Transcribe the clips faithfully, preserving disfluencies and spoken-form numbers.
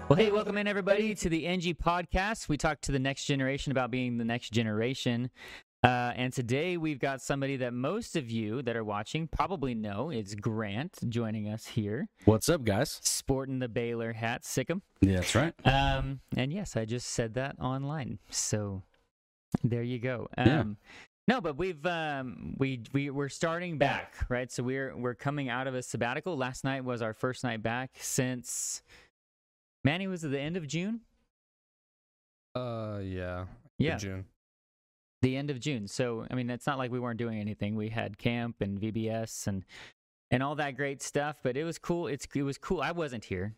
Well, hey, welcome in, everybody, to the N G Podcast. We talk to the next generation about being the next generation. Uh, and today we've got somebody that most of you that are watching probably know. It's Grant joining us here. What's up, guys? Sporting the Baylor hat. Sick 'em. Yeah, that's right. Um, and yes, I just said that online. So there you go. Um, Yeah. No, but we've um, we we we're starting back, right? So we're we're coming out of a sabbatical. Last night was our first night back since Manny was at the end of June. Uh, yeah. Yeah, June. the end of June. So I mean, it's not like we weren't doing anything. We had camp and V B S and and all that great stuff. But it was cool. It's it was cool. I wasn't here.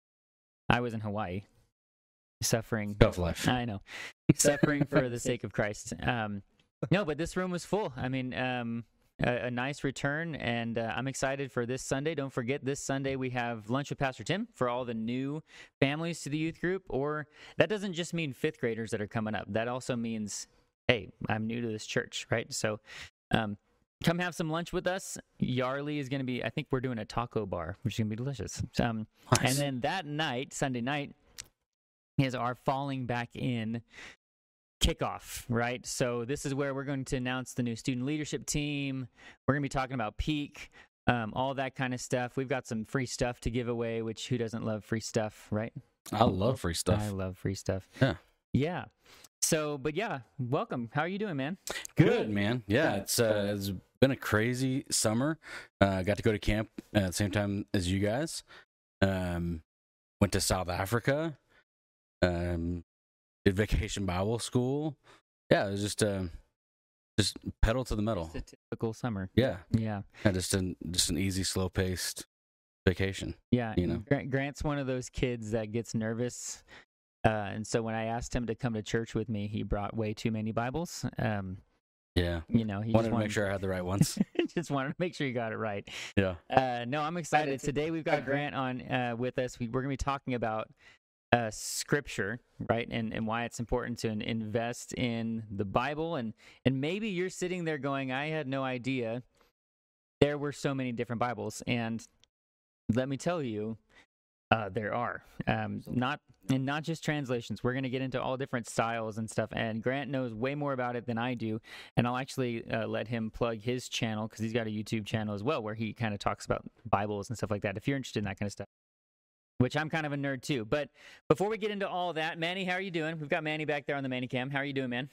I was in Hawaii, suffering. Tough life. I know, suffering for the sake of Christ. Um, no, but this room was full. I mean, um, a, a nice return, and uh, I'm excited for this Sunday. Don't forget, this Sunday we have lunch with Pastor Tim for all the new families to the youth group. Or that doesn't just mean fifth graders that are coming up. That also means, hey, I'm new to this church, right? So um, come have some lunch with us. Yarley is going to be, I think we're doing a taco bar, which is going to be delicious. Um, Nice. And then that night, Sunday night, is our falling back in kickoff, right? So this is where we're going to announce the new student leadership team. We're going to be talking about Peak, um, all that kind of stuff. We've got some free stuff to give away, which who doesn't love free stuff, right? I love free stuff. I love free stuff. Yeah. Yeah. So, but yeah, welcome. How are you doing, man? Good, man. Yeah, it's uh, it's been a crazy summer. Uh, I got to go to camp at the same time as you guys. Um, went to South Africa. Um, did vacation Bible school. Yeah, it was just uh, just pedal to the metal. It's a typical summer. Yeah, Yeah. yeah, just an just an easy, slow paced vacation. Yeah. You know. Grant, Grant's one of those kids that gets nervous. Uh, and so when I asked him to come to church with me, he brought way too many Bibles. Um, Yeah, you know, he wanted just to wanted make sure I had the right ones. just wanted to make sure you got it right. Yeah. Uh, no, I'm excited. Today we've got Grant on uh, with us. We, we're going to be talking about uh, Scripture, right, and and why it's important to in- invest in the Bible. And and maybe you're sitting there going, I had no idea there were so many different Bibles. And let me tell you, uh, there are. Um, not and not just translations. We're going to get into all different styles and stuff. And Grant knows way more about it than I do. And I'll actually uh, let him plug his channel because he's got a YouTube channel as well where he kind of talks about Bibles and stuff like that. If you're interested in that kind of stuff, which I'm kind of a nerd too. But before we get into all that, Manny, how are you doing? We've got Manny back there on the Manny cam. How are you doing, man?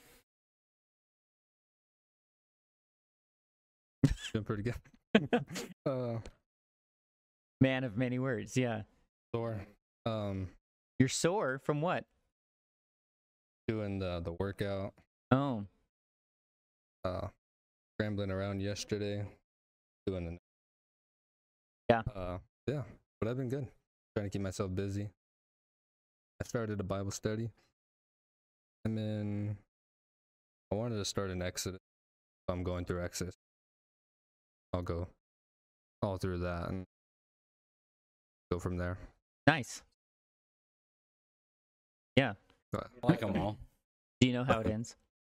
Doing pretty good. uh, Man of many words. Yeah. sore. Um, You're sore from what? doing the the workout. Oh, Uh, scrambling around yesterday. Doing the. Yeah. Uh, yeah. But I've been good. Trying to keep myself busy. I started a Bible study. And then I wanted to start an Exodus. So I'm going through Exodus. I'll go all through that and go from there. nice. Yeah. But I like them all. Do you know how it ends?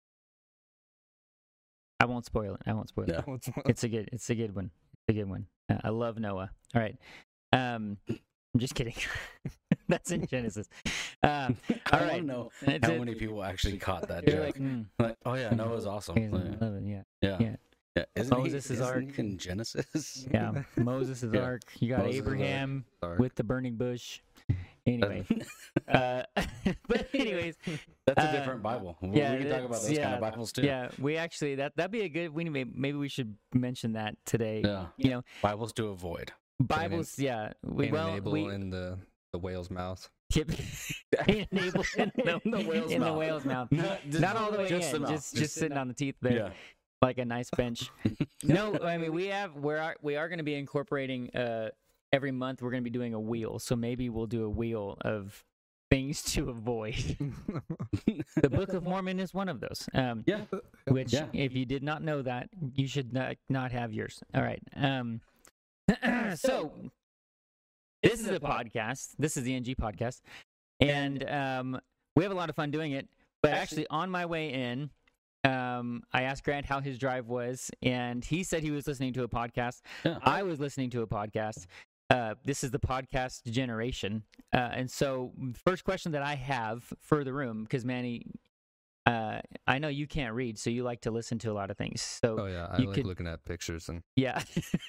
I won't spoil it. I won't spoil it. No. It's a good. It's a good one. It's a good one. Uh, I love Noah. All right. Um, I'm just kidding. That's in Genesis. Um, I all want right. to know It's how a- many people actually caught that You're joke. like, mm, Like, oh yeah, Noah's awesome. he's Yeah. eleven, yeah. Yeah. Yeah. Yeah. Isn't Moses' he, isn't ark. he in Genesis? Yeah. Moses' Yeah. ark. You got Moses' ark. Abraham Sorry. with the burning bush. Anyway. uh, but anyways, That's a uh, different Bible. We yeah, we can talk about it's- those kind yeah, of Bibles too. yeah, we actually that that'd be a good. We may, maybe we should mention that today. Yeah. You know, Bibles to avoid. Bibles. Yeah. We Cain well and Abel we in the, the whale's mouth. Cain and Abel in the, In the whale's in the mouth. whale's mouth. Not, just- Not all the way just in, the mouth. just just sitting on the teeth there, Yeah. like a nice bench. No, I mean we have we're we are going to be incorporating uh every month we're going to be doing a wheel, so maybe we'll do a wheel of things to avoid. The Book of Mormon is one of those. Um, Yeah. which, Yeah. if you did not know that, you should not not have yours. All right. Um, so this is a podcast. This is the N G podcast, and um, we have a lot of fun doing it. But actually, on my way in, um, I asked Grant how his drive was, and he said he was listening to a podcast. Yeah. I was listening to a podcast, uh, this is the podcast generation. Uh, and so, first question that I have for the room, because Manny, uh, I know you can't read, so you like to listen to a lot of things. So, Oh yeah, I you like could- looking at pictures and yeah.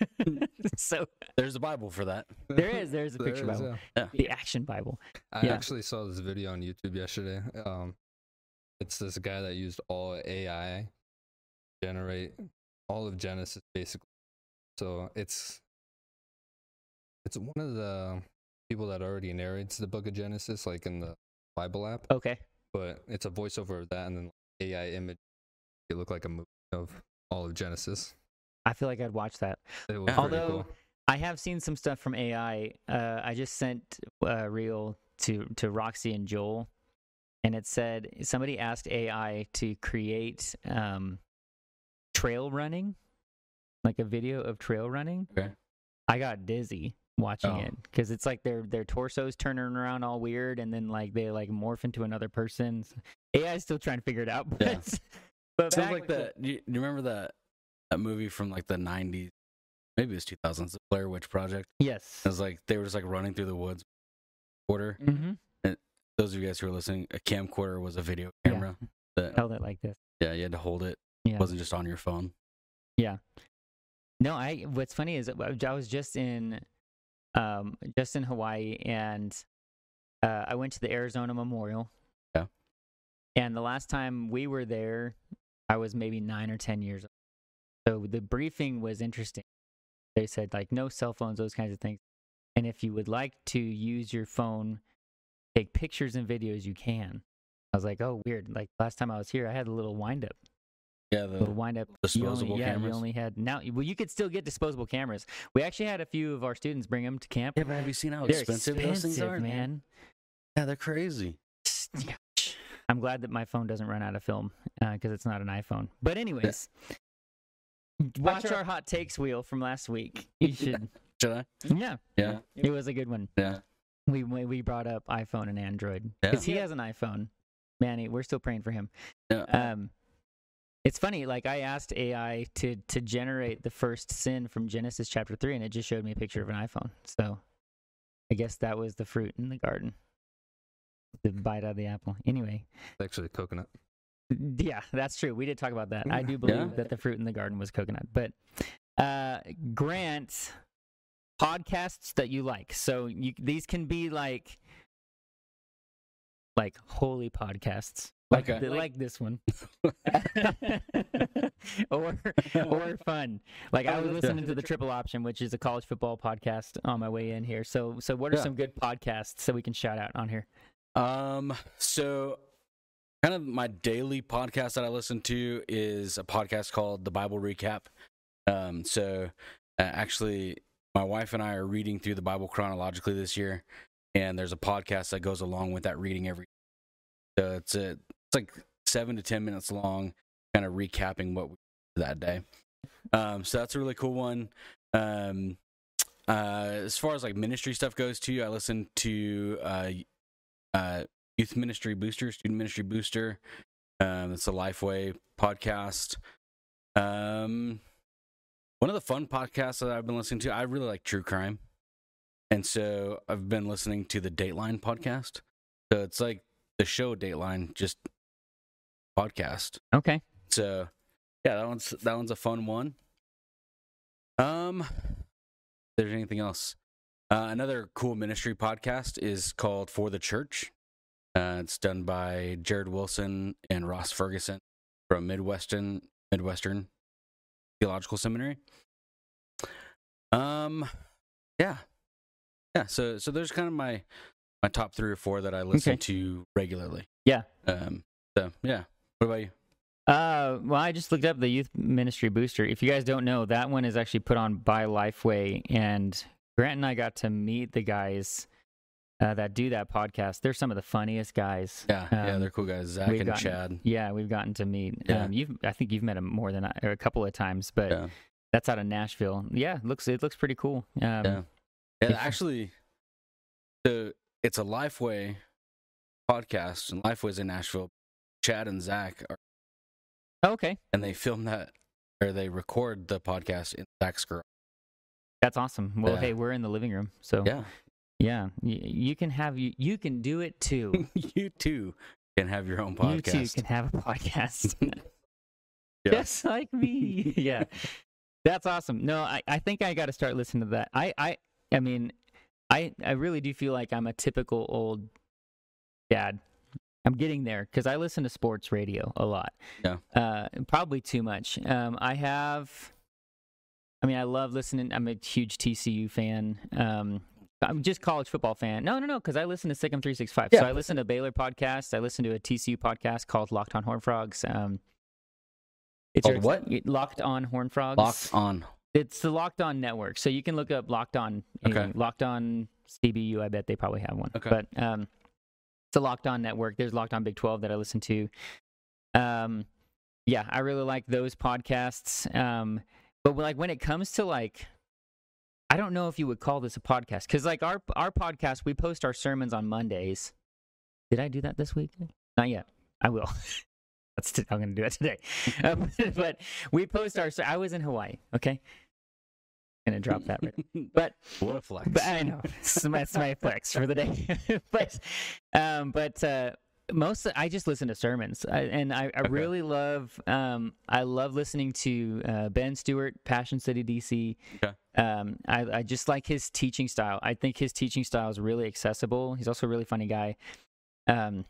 So There's a Bible for that. there is there's a There picture is, Bible, yeah. the Action Bible. I Yeah. actually saw this video on YouTube yesterday. Um, it's this guy that used all A I generate all of Genesis basically. So it's it's one of the people that already narrates the book of Genesis, like in the Bible app. Okay. But it's a voiceover of that, and then A I image. It looked like a movie of all of Genesis. I feel like I'd watch that. It was Yeah. pretty Although cool. I have seen some stuff from A I. Uh, I just sent a reel to to Roxy and Joel, and it said somebody asked A I to create um, trail running, like a video of trail running. Okay. I got dizzy watching Oh. it because it's like their their torsos turning around all weird, and then like they like morph into another person. A I is still trying to figure it out. But, Yeah. but Sounds back- like the. Do you, do you remember that that movie from like the nineties? Maybe it was two thousands. The Blair Witch Project. Yes. It was like they were just like running through the woods. Quarter. Mm-hmm. Those of you guys who are listening, a camcorder was a video Yeah. camera. That Held it like this. yeah, you had to hold it. Yeah. It wasn't just on your phone. No, I. What's funny is that I was just in, um, just in Hawaii, and uh, I went to the Arizona Memorial. Yeah. And the last time we were there, I was maybe nine or ten years old. So the briefing was interesting. They said like no cell phones, those kinds of things, and if you would like to use your phone, take pictures and videos, you can. I was like, oh, weird. Like last time I was here, I had a little wind up. Yeah, little the wind up disposable you only, yeah, cameras. you only had now. Well, you could still get disposable cameras. We actually had a few of our students bring them to camp. yeah, but have you seen how They're expensive, those things are, man. Yeah, they're crazy. I'm glad that my phone doesn't run out of film because it's not an iPhone. But anyways, watch our hot takes wheel from last week. You should. Should I? Yeah, Yeah, it was a good one. yeah. We we we brought up iPhone and Android Yeah. because he has an iPhone. Manny, we're still praying for him. Yeah. Um, it's funny. Like I asked A I to to generate the first sin from Genesis chapter three, and it just showed me a picture of an iPhone. So, I guess that was the fruit in the garden. The bite out of the apple. Anyway, It's actually coconut. yeah, that's true. We did talk about that. I do believe Yeah. that the fruit in the garden was coconut. But uh, Grant, podcasts that you like. So you, these can be like like holy podcasts. Like, Okay. th- like this one. or or fun. Like I was listening to the Triple Option, which is a college football podcast on my way in here. So so what are Yeah. some good podcasts that we can shout out on here? Um, so kind of my daily podcast that I listen to is a podcast called The Bible Recap. Um, so uh, actually, my wife and I are reading through the Bible chronologically this year, and there's a podcast that goes along with that reading every. So it's a, it's like seven to ten minutes long, kind of recapping what we did that day. Um, so that's a really cool one. Um, uh, as far as like ministry stuff goes too, I listen to uh, uh, Youth Ministry Booster, Student Ministry Booster. Um, it's a Lifeway podcast. Um, one of the fun podcasts that I've been listening to, I really like true crime, and so I've been listening to the Dateline podcast. So it's like the show Dateline, just podcast. Okay. So yeah, that one's that one's a fun one. Um, if there's anything else? Uh, another cool ministry podcast is called For the Church. Uh, it's done by Jared Wilson and Ross Ferguson from Midwestern Midwestern Theological Seminary. Um, yeah, yeah. So so there's kind of my my top three or four that I listen Okay. to regularly. Yeah. Um. So yeah. What about you? Uh, well, I just looked up the Youth Ministry Booster. If you guys don't know, that one is actually put on by Lifeway, and Grant and I got to meet the guys uh, that do that podcast. They're some of the funniest guys. Yeah, yeah, Um, they're cool guys. Zach we've and gotten- Chad. Yeah, we've gotten to meet. Yeah. Um, you've, I think you've met them more than I, or a couple of times, but Yeah. that's out of Nashville. Yeah, it looks it looks pretty cool. Um, Yeah. Yeah, if- actually, so it's a Lifeway podcast, and Lifeway's in Nashville. Chad and Zach are, Okay. and they film that, or they record the podcast in Zach's garage. That's awesome. Well, Yeah. hey, we're in the living room, so Yeah. yeah, you, you can have you you can do it too. You too can have your own You too podcast. can have a podcast, Yeah. just like me. Yeah, that's awesome. No, I, I think I got to start listening to that. I I I mean, I I really do feel like I'm a typical old dad. I'm getting there because I listen to sports radio a lot. Yeah. Uh, probably too much. Um, I have. I mean, I love listening. I'm a huge T C U fan. Um, I'm just college football fan. No, no, no, because I listen to Sikkim three sixty-five. Yeah. So I listen to Baylor podcasts. I listen to a T C U podcast called Locked On Horn Frogs. Um, it's Called what? Locked On Horn Frogs. Locked on. It's the Locked On Network. So you can look up Locked On. Okay. Know, Locked On C B U. I bet they probably have one. Okay. But um, it's a Locked On Network. There's Locked On Big twelve that I listen to. Um, yeah, I really like those podcasts. Um, but like when it comes to like, I don't know if you would call this a podcast because like our our podcast, we post our sermons on Mondays. Did I do that this week? Not yet. I will. That's t- I'm going to do that today. Um, but we post our. I was in Hawaii. Okay. Gonna drop that right. But What a flex. but I know it's my, it's my flex for the day. but um, but uh, most I just listen to sermons, I, and I, I Okay. really love um, I love listening to uh, Ben Stewart, Passion City D C. Okay. Um, I, I just like his teaching style. I think his teaching style is really accessible. He's also a really funny guy. Um,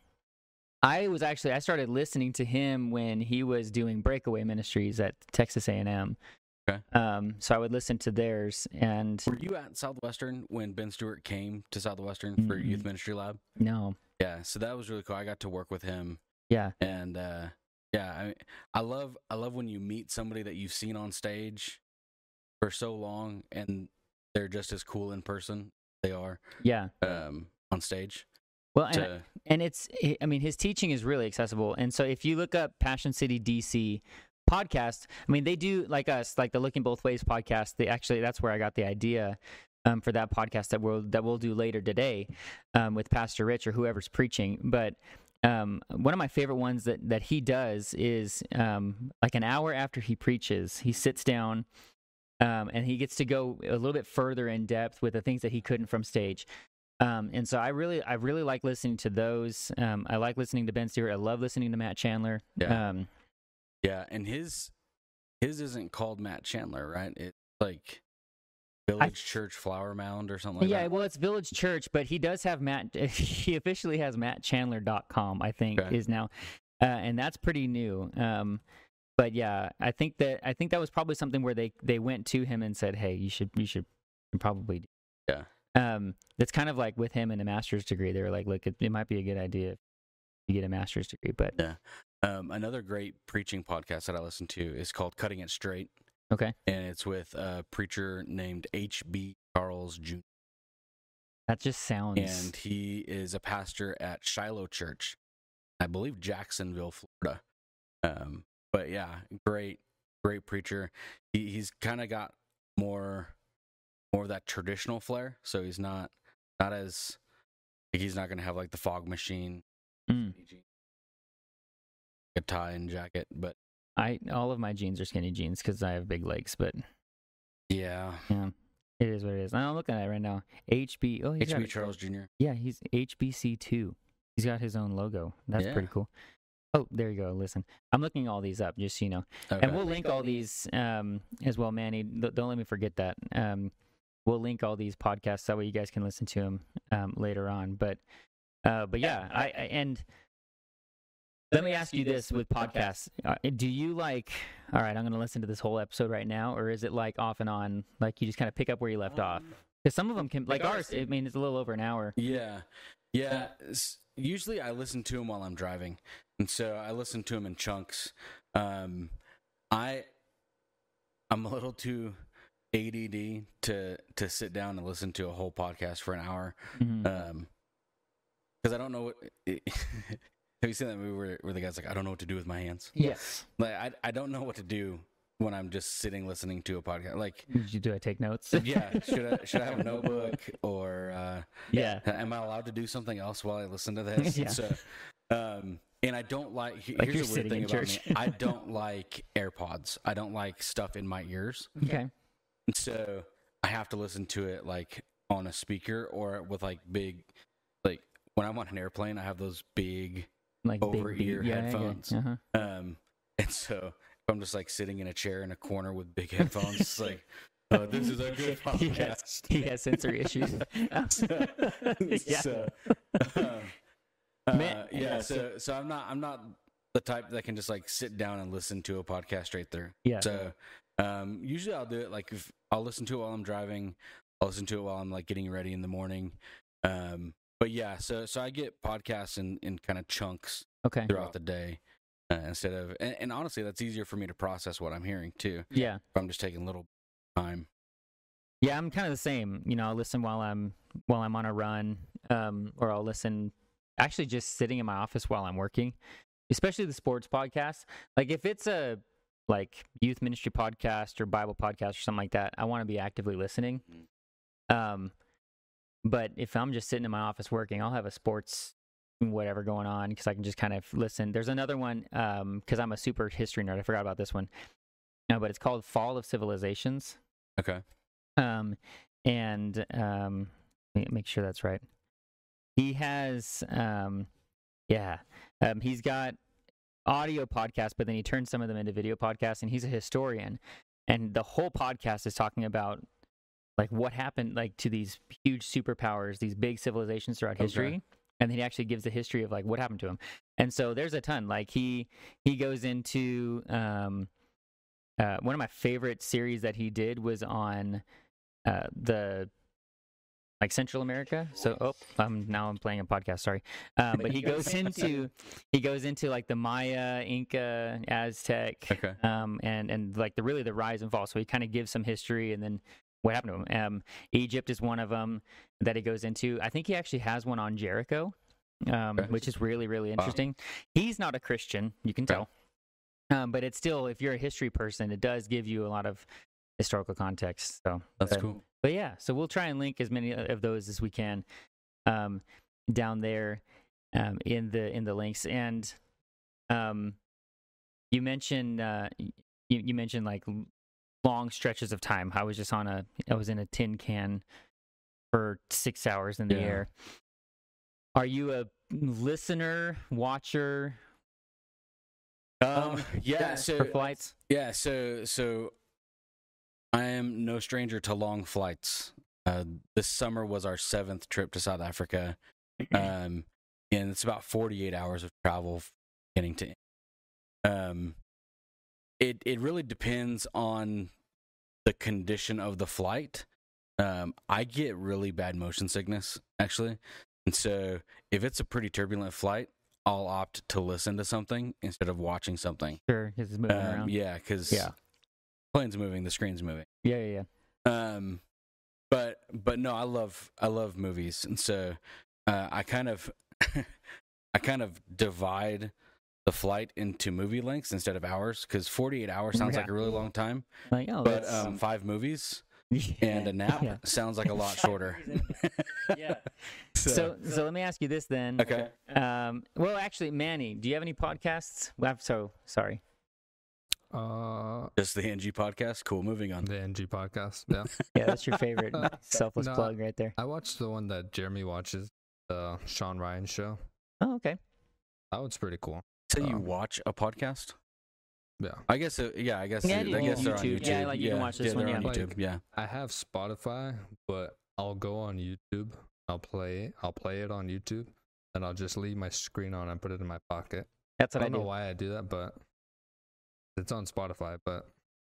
I was actually I started listening to him when he was doing Breakaway Ministries at Texas A and M. Okay. Um, so I would listen to theirs, and Were you at Southwestern when Ben Stewart came to Southwestern for Mm-mm. Youth Ministry Lab? no, Yeah, so that was really cool. I got to work with him, yeah, and uh, yeah, I I love I love when you meet somebody that you've seen on stage for so long, and they're just as cool in person they are yeah. um, on stage. Well, and, To, and it's, I mean, his teaching is really accessible. And so if you look up Passion City D C podcast, I mean, they do like us, like the Looking Both Ways podcast. They actually, that's where I got the idea um, for that podcast that we'll, that we'll do later today um, with Pastor Rich or whoever's preaching. But um, one of my favorite ones that, that he does is um, like an hour after he preaches, he sits down um, and he gets to go a little bit further in depth with the things that he couldn't from stage. Um, and so I really, I really like listening to those. Um, I like listening to Ben Stewart. I love listening to Matt Chandler. Yeah. Um, yeah, and his his isn't called Matt Chandler, right? It's like Village Church Flower Mound or something like yeah, that. well, it's Village Church, but he does have Matt. He officially has matt chandler dot com, I think, Okay. is now, uh, and that's pretty new. Um, but yeah, I think that I think that was probably something where they they went to him and said, "Hey, you should you should probably do." Yeah. Um, that's kind of like with him and a master's degree. They were like, "Look, it, it might be a good idea if you get a master's degree." But Yeah. Um, another great preaching podcast that I listen to is called Cutting It Straight, okay, and it's with a preacher named H B Charles Junior that just sounds. And he is a pastor at Shiloh Church, I believe Jacksonville, Florida. Um, but yeah, great, great preacher. He, he's kind of got more, more of that traditional flair. So he's not, not as, like he's not going to have like the fog machine, Mm. a tie and jacket. But I all of my jeans are skinny jeans because I have big legs. But yeah, yeah, it is what it is. I'm looking at it right now. H B. Oh, he's H got B it. Charles Junior Yeah, he's H B C two. He's got his own logo. That's Yeah. pretty cool. Oh, there you go. Listen, I'm looking all these up just so you know. Okay. And we'll link all these um, as well, Manny. Th- Don't let me forget that. Um, we'll link all these podcasts that way you guys can listen to them um, later on. But uh, but yeah, I, I and let me ask you this with podcasts: uh, do you like? All right, I'm going to listen to this whole episode right now, or is it like off and on, like you just kind of pick up where you left off? Because some of them can, like ours. I mean, it's a little over an hour. Yeah, yeah. s- Usually, I listen to them while I'm driving, and so I listen to them in chunks. Um, I, I'm a little too A D D to to sit down and listen to a whole podcast for an hour, Mhm. um, because I don't know what. It, have you seen that movie where, where the guy's like, I don't know what to do with my hands? Yes. Like, I I don't know what to do when I'm just sitting listening to a podcast. Like, Did you do I take notes? yeah, should I should I have a notebook or? Uh, Yeah. Am I allowed to do something else while I listen to this? Yeah. So, um, and I don't like. he- Like here's you're a weird sitting thing in about church. me. I don't like AirPods. I don't like stuff in my ears. Okay. And so I have to listen to it like on a speaker or with like big, like when I'm on an airplane, I have those big Like over big ear beat. Yeah, headphones. Yeah, uh-huh. Um, and so if I'm just like sitting in a chair in a corner with big headphones, it's like, oh, this is a good He has, podcast. he has sensory issues. yeah. So, um, uh, Man, yeah. So, so I'm not, I'm not the type that can just like sit down and listen to a podcast straight through. Yeah. So, um, usually I'll do it like if I'll listen to it while I'm driving, I'll listen to it while I'm like getting ready in the morning. Um, but yeah, so, so I get podcasts in, in kind of chunks Okay. throughout the day. Uh, instead of, and, and honestly, that's easier for me to process what I'm hearing too. Yeah. If I'm just taking a little time. Yeah, I'm kind of the same. You know, I'll listen while I'm while I'm on a run, um, or I'll listen actually just sitting in my office while I'm working, especially the sports podcasts. Like if it's a like youth ministry podcast or Bible podcast or something like that, I want to be actively listening. Um, but if I'm just sitting in my office working, I'll have a sports whatever going on because I can just kind of listen. There's another one um, because I'm a super history nerd. I forgot about this one. No, but it's called Fall of Civilizations. Okay. Um, and um, let me make sure that's right. He has, um, yeah, um, he's got audio podcasts, but then he turns some of them into video podcasts, and he's a historian. And the whole podcast is talking about like what happened like to these huge superpowers, these big civilizations throughout Okay. history. And then he actually gives the history of like what happened to him. And so there's a ton. Like he he goes into um, uh, one of my favorite series that he did was on uh, the like Central America. So oh, um, now I'm playing a podcast. Sorry, um, but he goes into he goes into like the Maya, Inca, Aztec, Okay. um, and and like the really the rise and fall. So he kind of gives some history and then what happened to him. Um, Egypt is one of them that he goes into. I think he actually has one on Jericho, um, Okay. which is really really interesting. He's not a Christian, you can tell, um, but it's still if you're a history person, it does give you a lot of historical context. So That's but- cool. But yeah, so we'll try and link as many of those as we can um, down there um, in the in the links. And um, you mentioned uh, you, you mentioned like long stretches of time. I was just on a I was in a tin can for six hours in the Yeah. air. Are you a listener, watcher Um, yeah. So for flights? Yeah, so so I am no stranger to long flights. Uh, this summer was our seventh trip to South Africa, um, and it's about forty-eight hours of travel, getting to. Um, it it really depends on the condition of the flight. Um, I get really bad motion sickness actually, and so if it's a pretty turbulent flight, I'll opt to listen to something instead of watching something. Sure, because it's moving Um, around. yeah, because Yeah. plane's moving, the screen's moving. Yeah, yeah, yeah. Um, but but no, I love I love movies, and so uh, I kind of I kind of divide the flight into movie lengths instead of hours because forty-eight hours sounds Yeah. like a really long time, Like, oh, but that's um, five movies yeah. and a nap Yeah. sounds like a lot shorter. Yeah. So, so let me ask you this then. okay, Um, well, actually, Manny, do you have any podcasts? Well, I'm so sorry. Uh, just the N G podcast. Cool. Moving on. the N G podcast. Yeah, Yeah, that's your favorite selfless No. plug right there. I watched the one that Jeremy watches, the Sean Ryan show. Oh, okay. That was pretty cool. So you Um, watch a podcast? Yeah, I guess. Uh, yeah, I guess. Yeah, I you- guess they're on YouTube. YouTube. Yeah, like you can watch this yeah, one, they're on yeah. YouTube. Yeah. I have Spotify, but I'll go on YouTube. I'll play it. I'll play it on YouTube, and I'll just leave my screen on and put it in my pocket. That's I what I, don't know do. why I do that, but it's on Spotify. But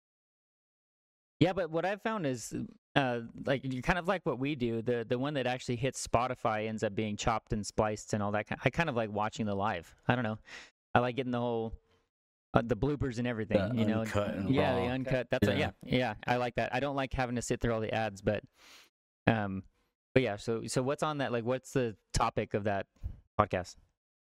Yeah, but what I've found is, uh, like you kind of like what we do. The the one that actually hits Spotify ends up being chopped and spliced and all that. ki- I kind of like watching the live. I don't know. I like getting the whole uh, the bloopers and everything. The you know, uncut and yeah, raw. the uncut. That's yeah. Yeah. yeah, yeah. I like that. I don't like having to sit through all the ads, but um, but yeah. So so what's on that? Like, what's the topic of that podcast?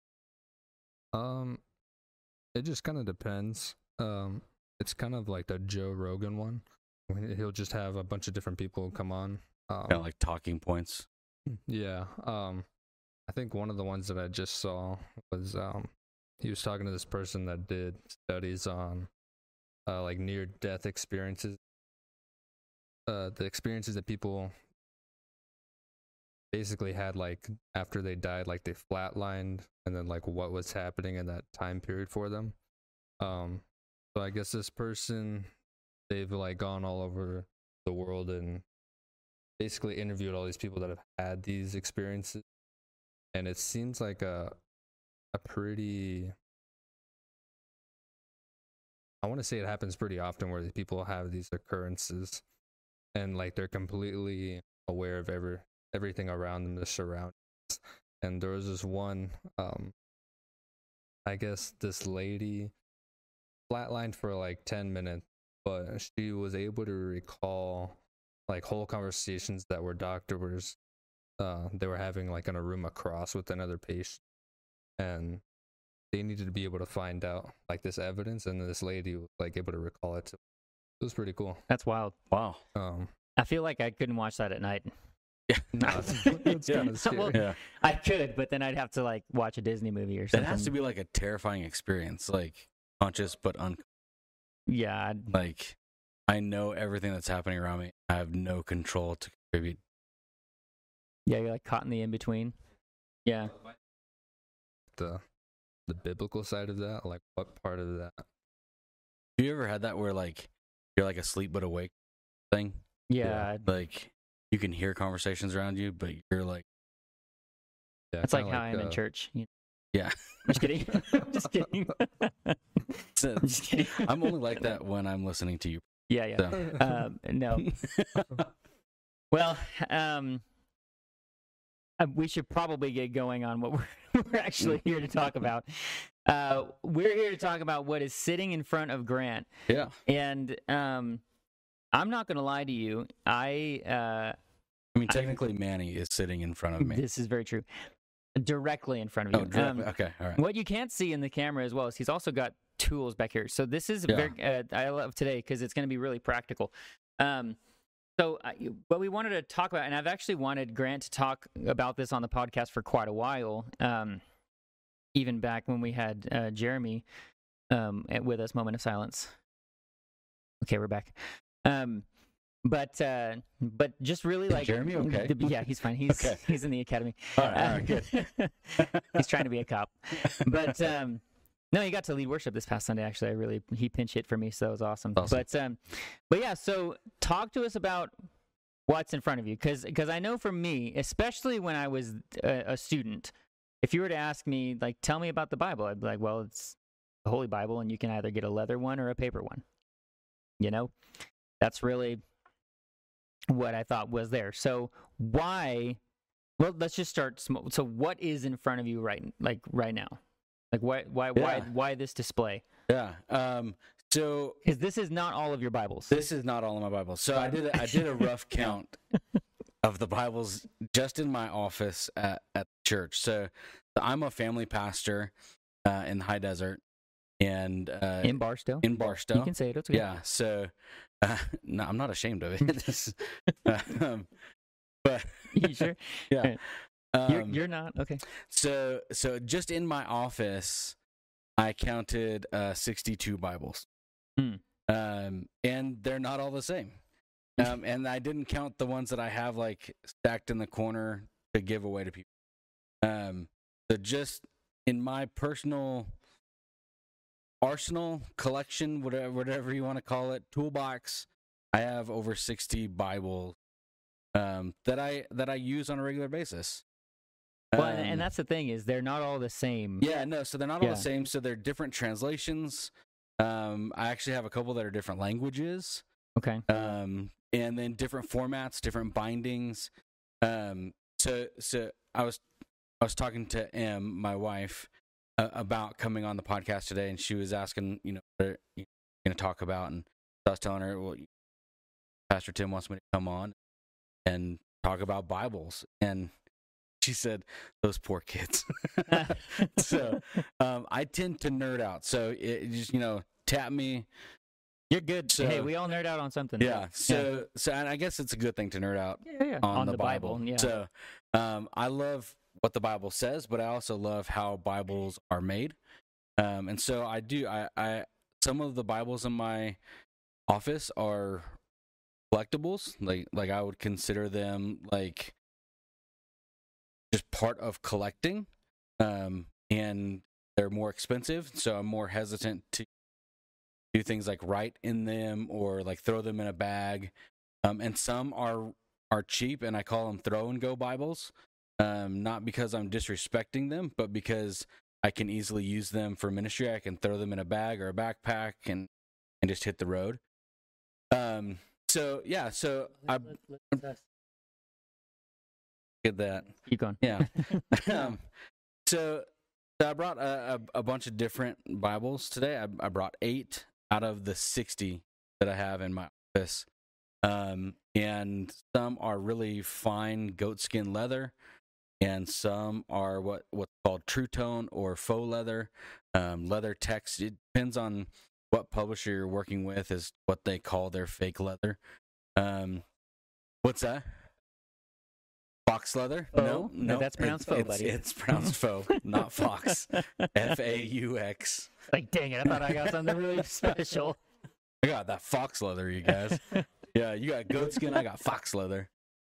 um, it just kind of depends. Um, it's kind of like the Joe Rogan one. When He'll just have a bunch of different people come on. Um, Kind of like talking points. Yeah. Um, I think one of the ones that I just saw was um, he was talking to this person that did studies on uh, like near death experiences. uh, the experiences that people basically had, like after they died, like they flatlined, and then like what was happening in that time period for them. Um, so I guess this person, they've like gone all over the world and basically interviewed all these people that have had these experiences, and it seems like a a pretty, I want to say it happens pretty often where these people have these occurrences and like they're completely aware of every everything around them, the surroundings. And there was this one, um, I guess this lady flatlined for like ten minutes, but she was able to recall like whole conversations that were doctors, uh, they were having like in a room across with another patient. And they needed to be able to find out like this evidence, and this lady was like able to recall it. So it was pretty cool. That's wild. Wow. Um, I feel like I couldn't watch that at night. no, it's, it's Yeah. kind of scary. Well, Yeah. I could, but then I'd have to like watch a Disney movie or That something. has to be like a terrifying experience, like conscious but un Yeah, I'd- like I know everything that's happening around me. I have no control to contribute. yeah, you're like caught in the in between. Yeah. the the biblical side of that, like what part of that? Have you ever had that where like you're like asleep but awake thing? Yeah. Like you can hear conversations around you, but you're like, Yeah, That's like kinda how I am in uh, church. You- yeah. I'm just kidding. I'm just kidding. So, I'm just kidding. I'm only like that when I'm listening to you. Yeah, yeah. So. Um, no. Well, um, uh, we should probably get going on what we're, we're actually here to talk about. Uh, we're here to talk about what is sitting in front of Grant. Yeah. And um, I'm not going to lie to you. I uh, I mean, technically, Manny is sitting in front of me. This is very true. Directly in front of you. Oh, directly. Um, Okay. All right. What you can't see in the camera as well is he's also got tools back here. So this is Yeah. very. Uh, I love today because it's going to be really practical. Um, so uh, what we wanted to talk about, and I've actually wanted Grant to talk about this on the podcast for quite a while. Um, even back when we had uh, Jeremy um, at, with us, moment of silence. Okay, we're back. Um, but uh, but just really like Jeremy okay? the- yeah, he's fine. He's Okay. he's in the academy. All right. All right. Good. He's trying to be a cop. But um, no, he got to lead worship this past Sunday. Actually, I really he pinch hit for me, so that was awesome. Awesome. But um, but yeah, so talk to us about what's in front of you, because because I know for me, especially when I was a, a student, if you were to ask me like, tell me about the Bible, I'd be like, well, it's the Holy Bible, and you can either get a leather one or a paper one. You know, that's really what I thought was there. So why? Well, let's just start small. So what is in front of you right like right now? Like why why why Yeah. why this display? Yeah. Um. So Because this is not all of your Bibles. this is not all in my Bible. So I did. A, I did a rough count of the Bibles just in my office at at church. So I'm a family pastor uh, in the high desert, and uh, in Barstow. in Barstow. You can say it. It's okay. Yeah. So uh, no, I'm not ashamed of it. This- um, but You sure? yeah. you're, Um, you're not? Okay. So so just in my office, I counted uh, sixty-two Bibles, Hmm. um, and they're not all the same. Um, and I didn't count the ones that I have like stacked in the corner to give away to people. Um, so just in my personal arsenal collection, whatever whatever you want to call it, toolbox, I have over sixty Bibles um, that I that I use on a regular basis. Well, and, Um, and that's the thing is they're not all the same. yeah, no, so they're not all Yeah. the same. So they're different translations. Um, I actually have a couple that are different languages, Okay. um, and then different formats, different bindings. Um, so, so I was I was talking to Em, my wife, uh, about coming on the podcast today, and she was asking, you know, what are you going to talk about, and I was telling her, well, Pastor Tim wants me to come on and talk about Bibles, and she said, those poor kids. So um, I tend to nerd out. So it just, you know, tap me. You're good. So- hey, we all nerd out on something. Yeah. So, so and I guess it's a good thing to nerd out yeah, yeah. on, On, the, the Bible. Bible. Yeah. So um, I love what the Bible says, but I also love how Bibles are made. Um, and so I do, I, I, some of the Bibles in my office are collectibles. Like like I would consider them like just part of collecting, um, and they're more expensive. So I'm more hesitant to do things like write in them or like throw them in a bag. Um, and some are are cheap, and I call them throw and go Bibles. Um, not because I'm disrespecting them, but because I can easily use them for ministry. I can throw them in a bag or a backpack and and just hit the road. Um. So yeah. So I get that. Keep going. Yeah. um, so, so I brought a, a, a bunch of different Bibles today. I, I brought eight out of the sixty that I have in my office. Um, and some are really fine goatskin leather, and some are what what's called true tone or faux leather, um, leather text. It depends on what publisher you're working with, is what they call their fake leather. Um, what's that? Fox leather? Faux? No, No, no, that's pronounced it's, faux, it's, buddy. It's pronounced faux, not fox. F A U X. Like, dang it! I thought I got something really special. I got that fox leather, you guys. Yeah, you got goat skin. I got fox leather.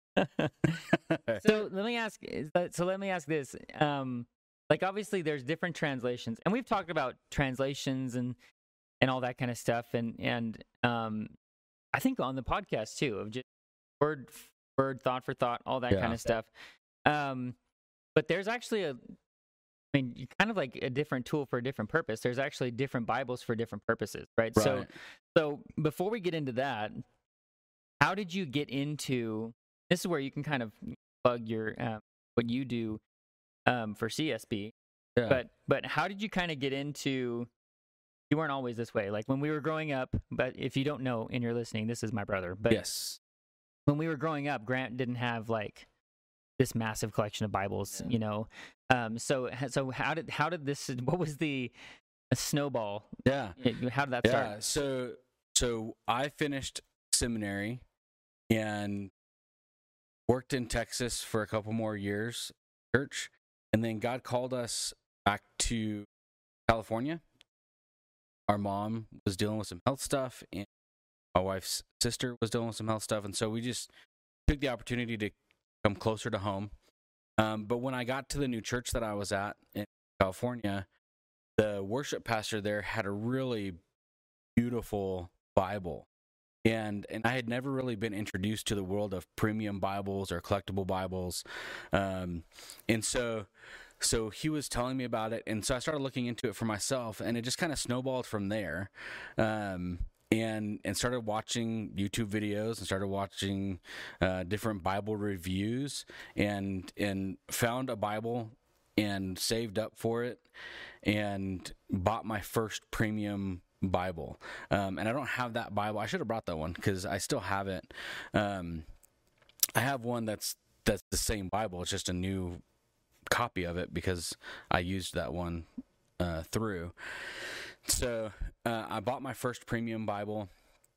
So let me ask. is that- So let me ask this. Um, like, obviously, there's different translations, and we've talked about translations and and all that kind of stuff, and and um, I think on the podcast too, of just word word, thought for thought, all that Yeah. kind of stuff. Um, but there's actually a, I mean, you kind of like a different tool for a different purpose. There's actually different Bibles for different purposes, right? So, Right. so before we get into that, how did you get into? This is where you can kind of plug your um, what you do um, for C S B. Yeah. But but how did you kind of get into? You weren't always this way. Like when we were growing up. But if you don't know and you're listening, this is my brother. But yes. when we were growing up, Grant didn't have like this massive collection of Bibles, you know. Um, so so how did how did this? What was the a snowball? Yeah. How did that Yeah. start? So so I finished seminary and worked in Texas for a couple more years, church, and then God called us back to California. Our mom was dealing with some health stuff, and my wife's sister was dealing with some health stuff, and so we just took the opportunity to come closer to home. Um, but when I got to the new church that I was at in California, the worship pastor there had a really beautiful Bible. And and I had never really been introduced to the world of premium Bibles or collectible Bibles. Um, and so so he was telling me about it, and so I started looking into it for myself, and it just kind of snowballed from there. Um, and and started watching YouTube videos and started watching uh, different Bible reviews, and and found a Bible and saved up for it and bought my first premium Bible. Um, and I don't have that Bible. I should have brought that one because I still have it. Um, I have one that's that's the same Bible. It's just a new copy of it because I used that one uh, through. So uh, I bought my first premium Bible,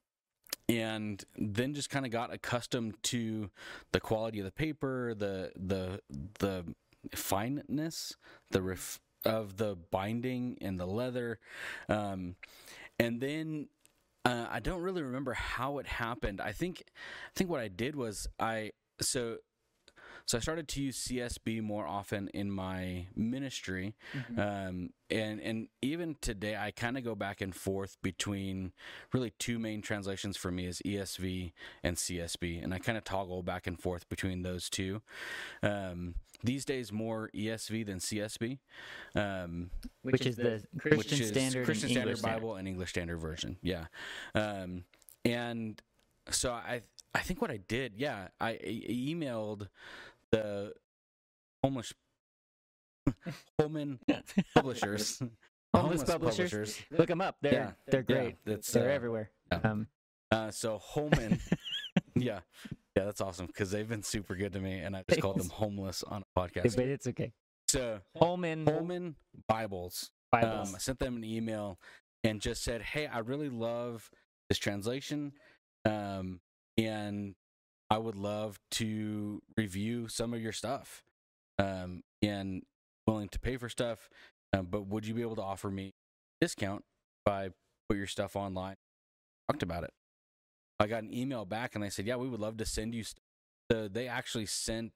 and then just kind of got accustomed to the quality of the paper, the the the fineness, the ref- of the binding and the leather, um, and then uh, I don't really remember how it happened. I think I think what I did was I so. So I started to use C S B more often in my ministry, mm-hmm. um, and and even today I kind of go back and forth between really two main translations for me is E S V and C S B, and I kind of toggle back and forth between those two. Um, these days, more E S V than C S B, um, which, which is the Christian which is Standard, Christian and Standard English Bible Standard. and English Standard Version. Yeah, um, and so I I think what I did, yeah, I, I emailed the homeless Holman publishers, homeless, homeless publishers. publishers. Look them up. They're yeah, they're great. Yeah, they're uh, everywhere. Yeah. Um, uh, so Holman, yeah, yeah, that's awesome because they've been super good to me, and I just called them homeless on a podcast. But it's okay. So Holman Holman Bibles. Bibles. Um, I sent them an email and just said, "Hey, I really love this translation, um, and I would love to review some of your stuff, um, and willing to pay for stuff, um, but would you be able to offer me a discount if I put your stuff online?" Talked about it. I got an email back and they said, yeah, we would love to send you stuff. So they actually sent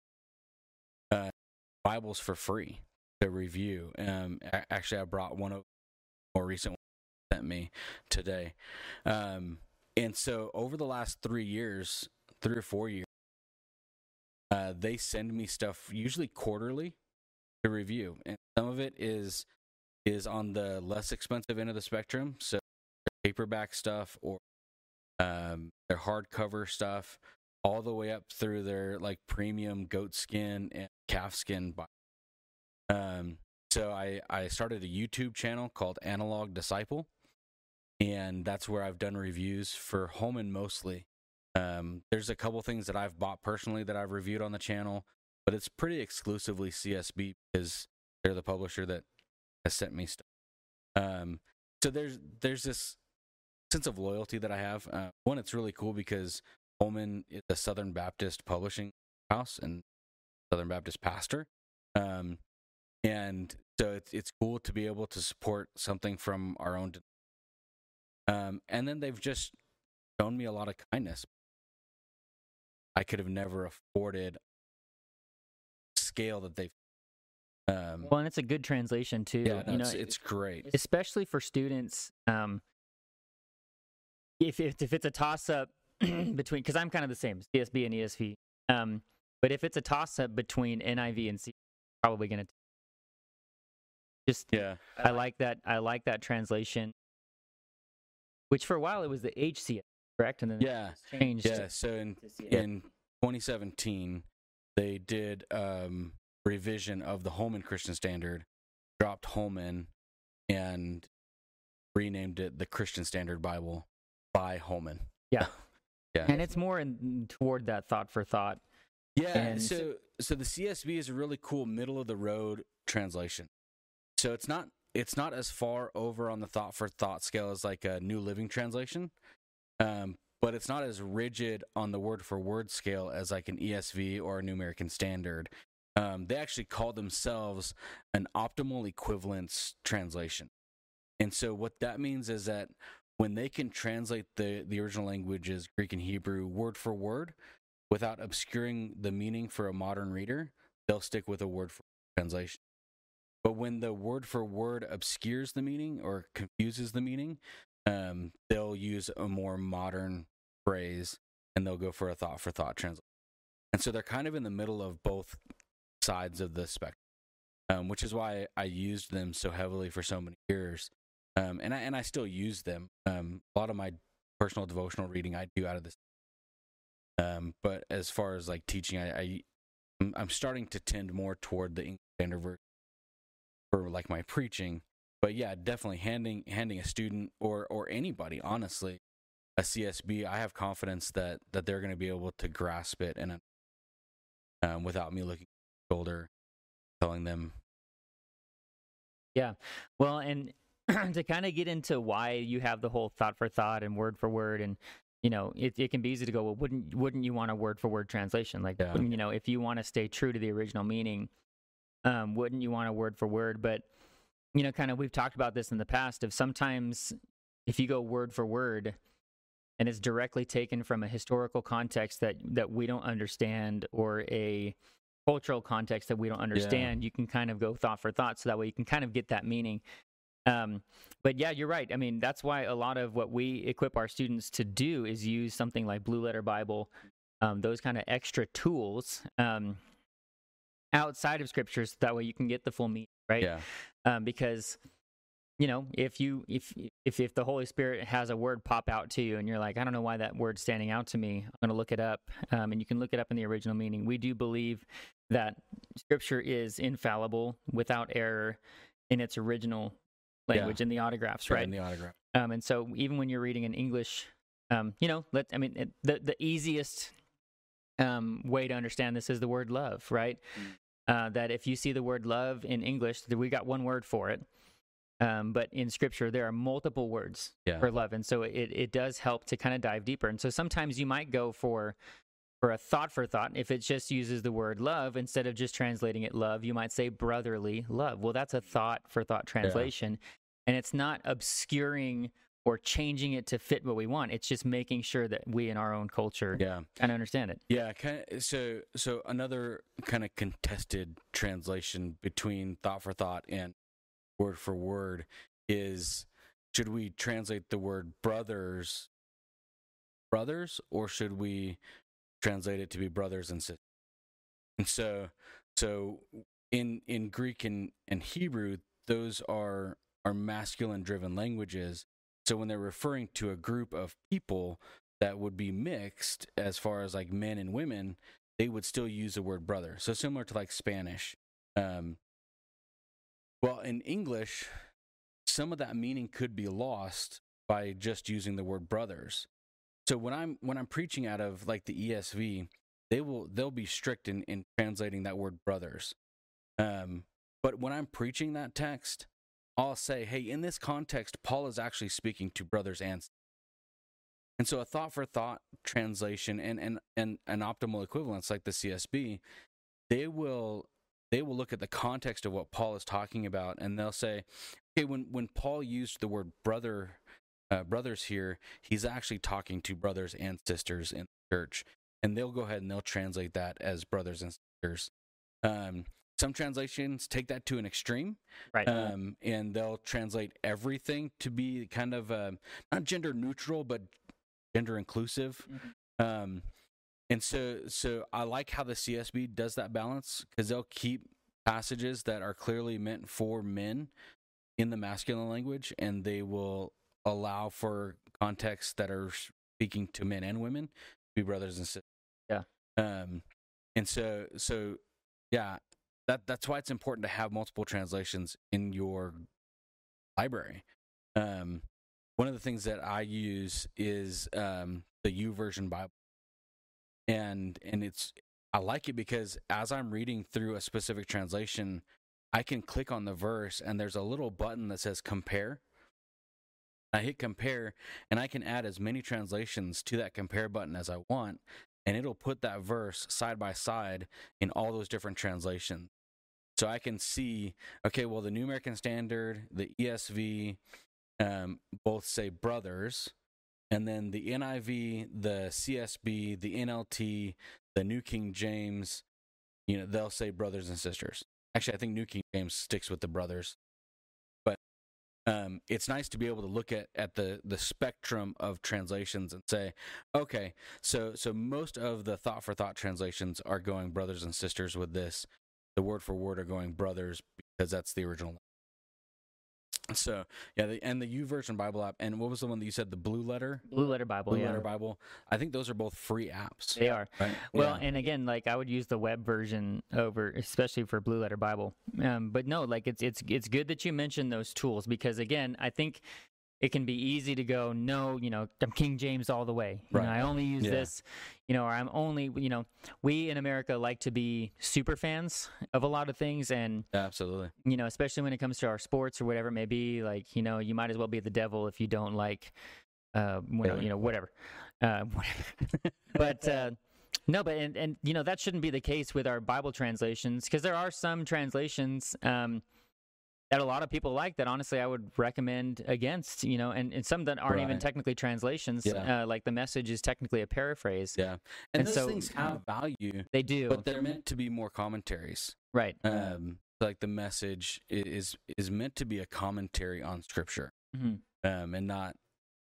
uh, Bibles for free to review. Um, a- actually, I brought one of the more recent ones sent me today. Um, and so over the last three years, three or four years, uh, they send me stuff usually quarterly to review. And some of it is is on the less expensive end of the spectrum. So paperback stuff or um, their hardcover stuff, all the way up through their like premium goat skin and calf skin. Um, so I, I started a YouTube channel called Analog Disciple, and that's where I've done reviews for Holman mostly. Um, there's a couple things that I've bought personally that I've reviewed on the channel, but it's pretty exclusively C S B because they're the publisher that has sent me stuff. Um, so there's there's this sense of loyalty that I have. Uh, one, it's really cool because Holman is a Southern Baptist publishing house and Southern Baptist pastor. Um, and so it's it's cool to be able to support something from our own. Um, and then they've just shown me a lot of kindness. I could have never afforded scale that they've. Um, Well, and it's a good translation too. yeah, no, you know, it's, it's great. especially for students. Um, if if, if it's a toss up between, because I'm kind of the same, C S B and E S V. Um, but if it's a toss up between N I V and C, probably going to just. Yeah, I like that. I like that translation. Which for a while it was the H C S, correct? And then yeah, it's changed. yeah. So in to C S. in twenty seventeen, they did um, revision of the Holman Christian Standard, dropped Holman, and renamed it the Christian Standard Bible by Holman. Yeah. Yeah. And it's more in, toward that thought for thought. Yeah. And- so so the C S B is a really cool middle of the road translation. So it's not it's not as far over on the thought for thought scale as like a New Living Translation, um, but it's not as rigid on the word for word scale as like an E S V or a New American Standard. Um, they actually call themselves an optimal equivalence translation. And so what that means is that when they can translate the, the original languages, Greek and Hebrew, word for word, without obscuring the meaning for a modern reader, they'll stick with a word for translation. But when the word for word obscures the meaning or confuses the meaning, um, they'll use a more modern phrase and they'll go for a thought for thought translation. And so they're kind of in the middle of both sides of the spectrum, um, which is why I used them so heavily for so many years. Um, and I and I still use them. Um, a lot of my personal devotional reading I do out of this. Um, but as far as like teaching, I, I I'm, I'm starting to tend more toward the English Standard Version for like my preaching. But yeah, definitely handing handing a student or or anybody, honestly, a C S B, I have confidence that that they're going to be able to grasp it and um, without me looking at their shoulder, telling them. Yeah. Well, and to kind of get into why you have the whole thought for thought and word for word, and you know, it, it can be easy to go, well, wouldn't wouldn't you want a word for word translation? Like, Yeah. you know, if you want to stay true to the original meaning, um, wouldn't you want a word for word? But you know, kind of we've talked about this in the past. Of sometimes if you go word for word, and it's directly taken from a historical context that that we don't understand, or a cultural context that we don't understand, you can kind of go thought for thought, so that way you can kind of get that meaning. Um, but yeah, you're right. I mean, that's why a lot of what we equip our students to do is use something like Blue Letter Bible, um, those kind of extra tools um, outside of scriptures. That way you can get the full meaning, right? Yeah. Um, because you know, if you if if if the Holy Spirit has a word pop out to you, and you're like, I don't know why that word's standing out to me, I'm going to look it up, um, and you can look it up in the original meaning. We do believe that Scripture is infallible, without error, in its original language, Yeah. in the autographs, Yeah, right? in the autograph. Um, and so even when you're reading in English, um, you know, let I mean, it, the the easiest um, way to understand this is the word love, right? Uh, that if you see the word love in English, we got one word for it. Um, but in Scripture, there are multiple words Yeah. for love, and so it it does help to kind of dive deeper. And so sometimes you might go for for a thought for thought. If it just uses the word love instead of just translating it love, you might say brotherly love. Well, that's a thought for thought translation, and it's not obscuring or changing it to fit what we want. It's just making sure that we in our own culture Yeah. kind of understand it. Yeah, kind of, so so another kind of contested translation between thought for thought and word for word is, should we translate the word brothers brothers or should we translate it to be brothers and sisters? And so so in in Greek and, and Hebrew, those are are masculine driven languages. So when they're referring to a group of people that would be mixed as far as like men and women, they would still use the word brother. So similar to like Spanish. Um, well, in English, some of that meaning could be lost by just using the word brothers. So when I'm when I'm preaching out of like the E S V, they will they'll be strict in, in translating that word brothers. Um, but when I'm preaching that text, I'll say, hey, in this context, Paul is actually speaking to brothers and sisters. And so a thought for thought translation and, and, and an optimal equivalence like the C S B, they will they will look at the context of what Paul is talking about, and they'll say, okay, when, when Paul used the word brother, uh, brothers here, he's actually talking to brothers and sisters in the church. And they'll go ahead and they'll translate that as brothers and sisters. Um, some translations take that to an extreme, Right. um, and they'll translate everything to be kind of uh, not gender neutral, but gender inclusive. Mm-hmm. Um, and so, so I like how the C S B does that balance, because they'll keep passages that are clearly meant for men in the masculine language, and they will allow for contexts that are speaking to men and women to be brothers and sisters. Yeah. Um, and so, so yeah, that that's why it's important to have multiple translations in your library. Um, one of the things that I use is um, the YouVersion Bible, and and it's I like it because as I'm reading through a specific translation, I can click on the verse, and there's a little button that says compare. I hit compare, and I can add as many translations to that compare button as I want, and it'll put that verse side by side in all those different translations. So I can see, okay, well, the New American Standard, the E S V, um, both say brothers, and then the N I V, the C S B, the N L T, the New King James, you know, they'll say brothers and sisters. Actually, I think New King James sticks with the brothers. But um, it's nice to be able to look at, at the, the spectrum of translations and say, okay, so so most of the thought for thought translations are going brothers and sisters with this. The word for word are going brothers because that's the original. So yeah, the, and the YouVersion Bible app, and what was the one that you said, the Blue Letter? Blue Letter Bible, Blue yeah. Letter Bible. I think those are both free apps. They are. Right? Well, Yeah. and again, like I would use the web version over, especially for Blue Letter Bible. Um, but no, like it's it's it's good that you mentioned those tools, because again, I think it can be easy to go, no, you know, I'm King James all the way. You Right. know, I only use Yeah. this, you know, or I'm only, you know, we in America like to be super fans of a lot of things, and Absolutely. you know, especially when it comes to our sports or whatever it may be, like, you know, you might as well be the devil if you don't like, uh, you know, you know whatever. Uh, whatever. But, uh, no, but, and, and, you know, that shouldn't be the case with our Bible translations, because there are some translations, um, that a lot of people like that honestly I would recommend against, you know, and, and some that aren't even Right. technically translations, Yeah. uh, like the Message is technically a paraphrase. Yeah. And, And those so- things have value, They do. but they're meant to be more commentaries. Right. Um, like the Message i- is is meant to be a commentary on Scripture, Mhm. um, and not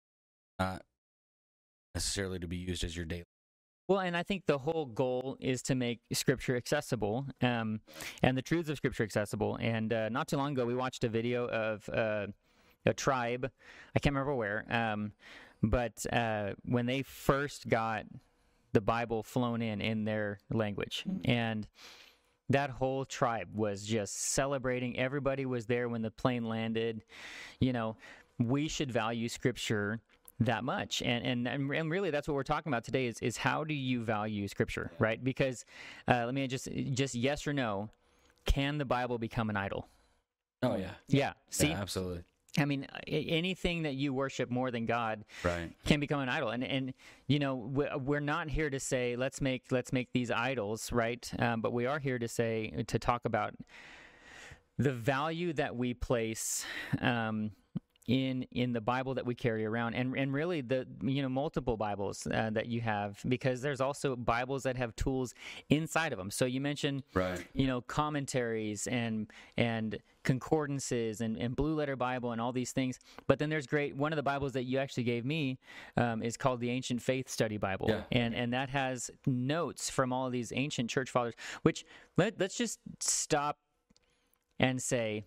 not necessarily to be used as your daily. Well, and I think the whole goal is to make Scripture accessible, um, and the truths of Scripture accessible. And uh, not too long ago, we watched a video of uh, a tribe. I can't remember where, um, but uh, when they first got the Bible flown in in their language, and that whole tribe was just celebrating. Everybody was there when the plane landed. You know, we should value Scripture that much, and and and really that's what we're talking about today is is how do you value Scripture, right? Because uh, let me just just yes or no, can the Bible become an idol? Oh yeah. Yeah. See, Yeah, absolutely. I mean, a- anything that you worship more than God Right. can become an idol, and and you know we- we're not here to say let's make let's make these idols, right? Um, but we are here to say to talk about the value that we place um, in in the Bible that we carry around, and and really the you know multiple Bibles uh, that you have, because there's also Bibles that have tools inside of them. So you mentioned Right. you know commentaries and and concordances and, and Blue Letter Bible and all these things. But then there's great one of the Bibles that you actually gave me um, is called the Ancient Faith Study Bible, Yeah. and and that has notes from all of these ancient church fathers. Which let, let's just stop and say,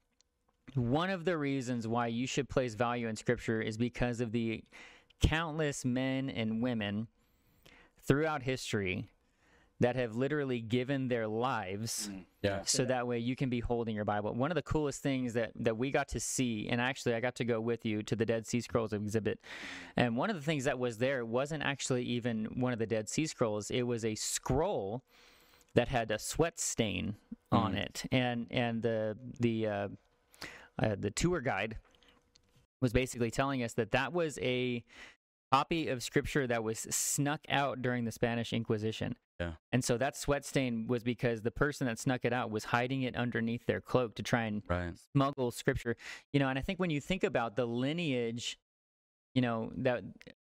one of the reasons why you should place value in Scripture is because of the countless men and women throughout history that have literally given their lives Yeah. so that way you can be holding your Bible. One of the coolest things that, that we got to see, and actually I got to go with you to the Dead Sea Scrolls exhibit, and one of the things that was there wasn't actually even one of the Dead Sea Scrolls. It was a scroll that had a sweat stain on Mhm. it, and and the the uh, uh, the tour guide was basically telling us that that was a copy of Scripture that was snuck out during the Spanish Inquisition. Yeah. And so that sweat stain was because the person that snuck it out was hiding it underneath their cloak to try and Right. smuggle Scripture. You know, and I think when you think about the lineage, you know, that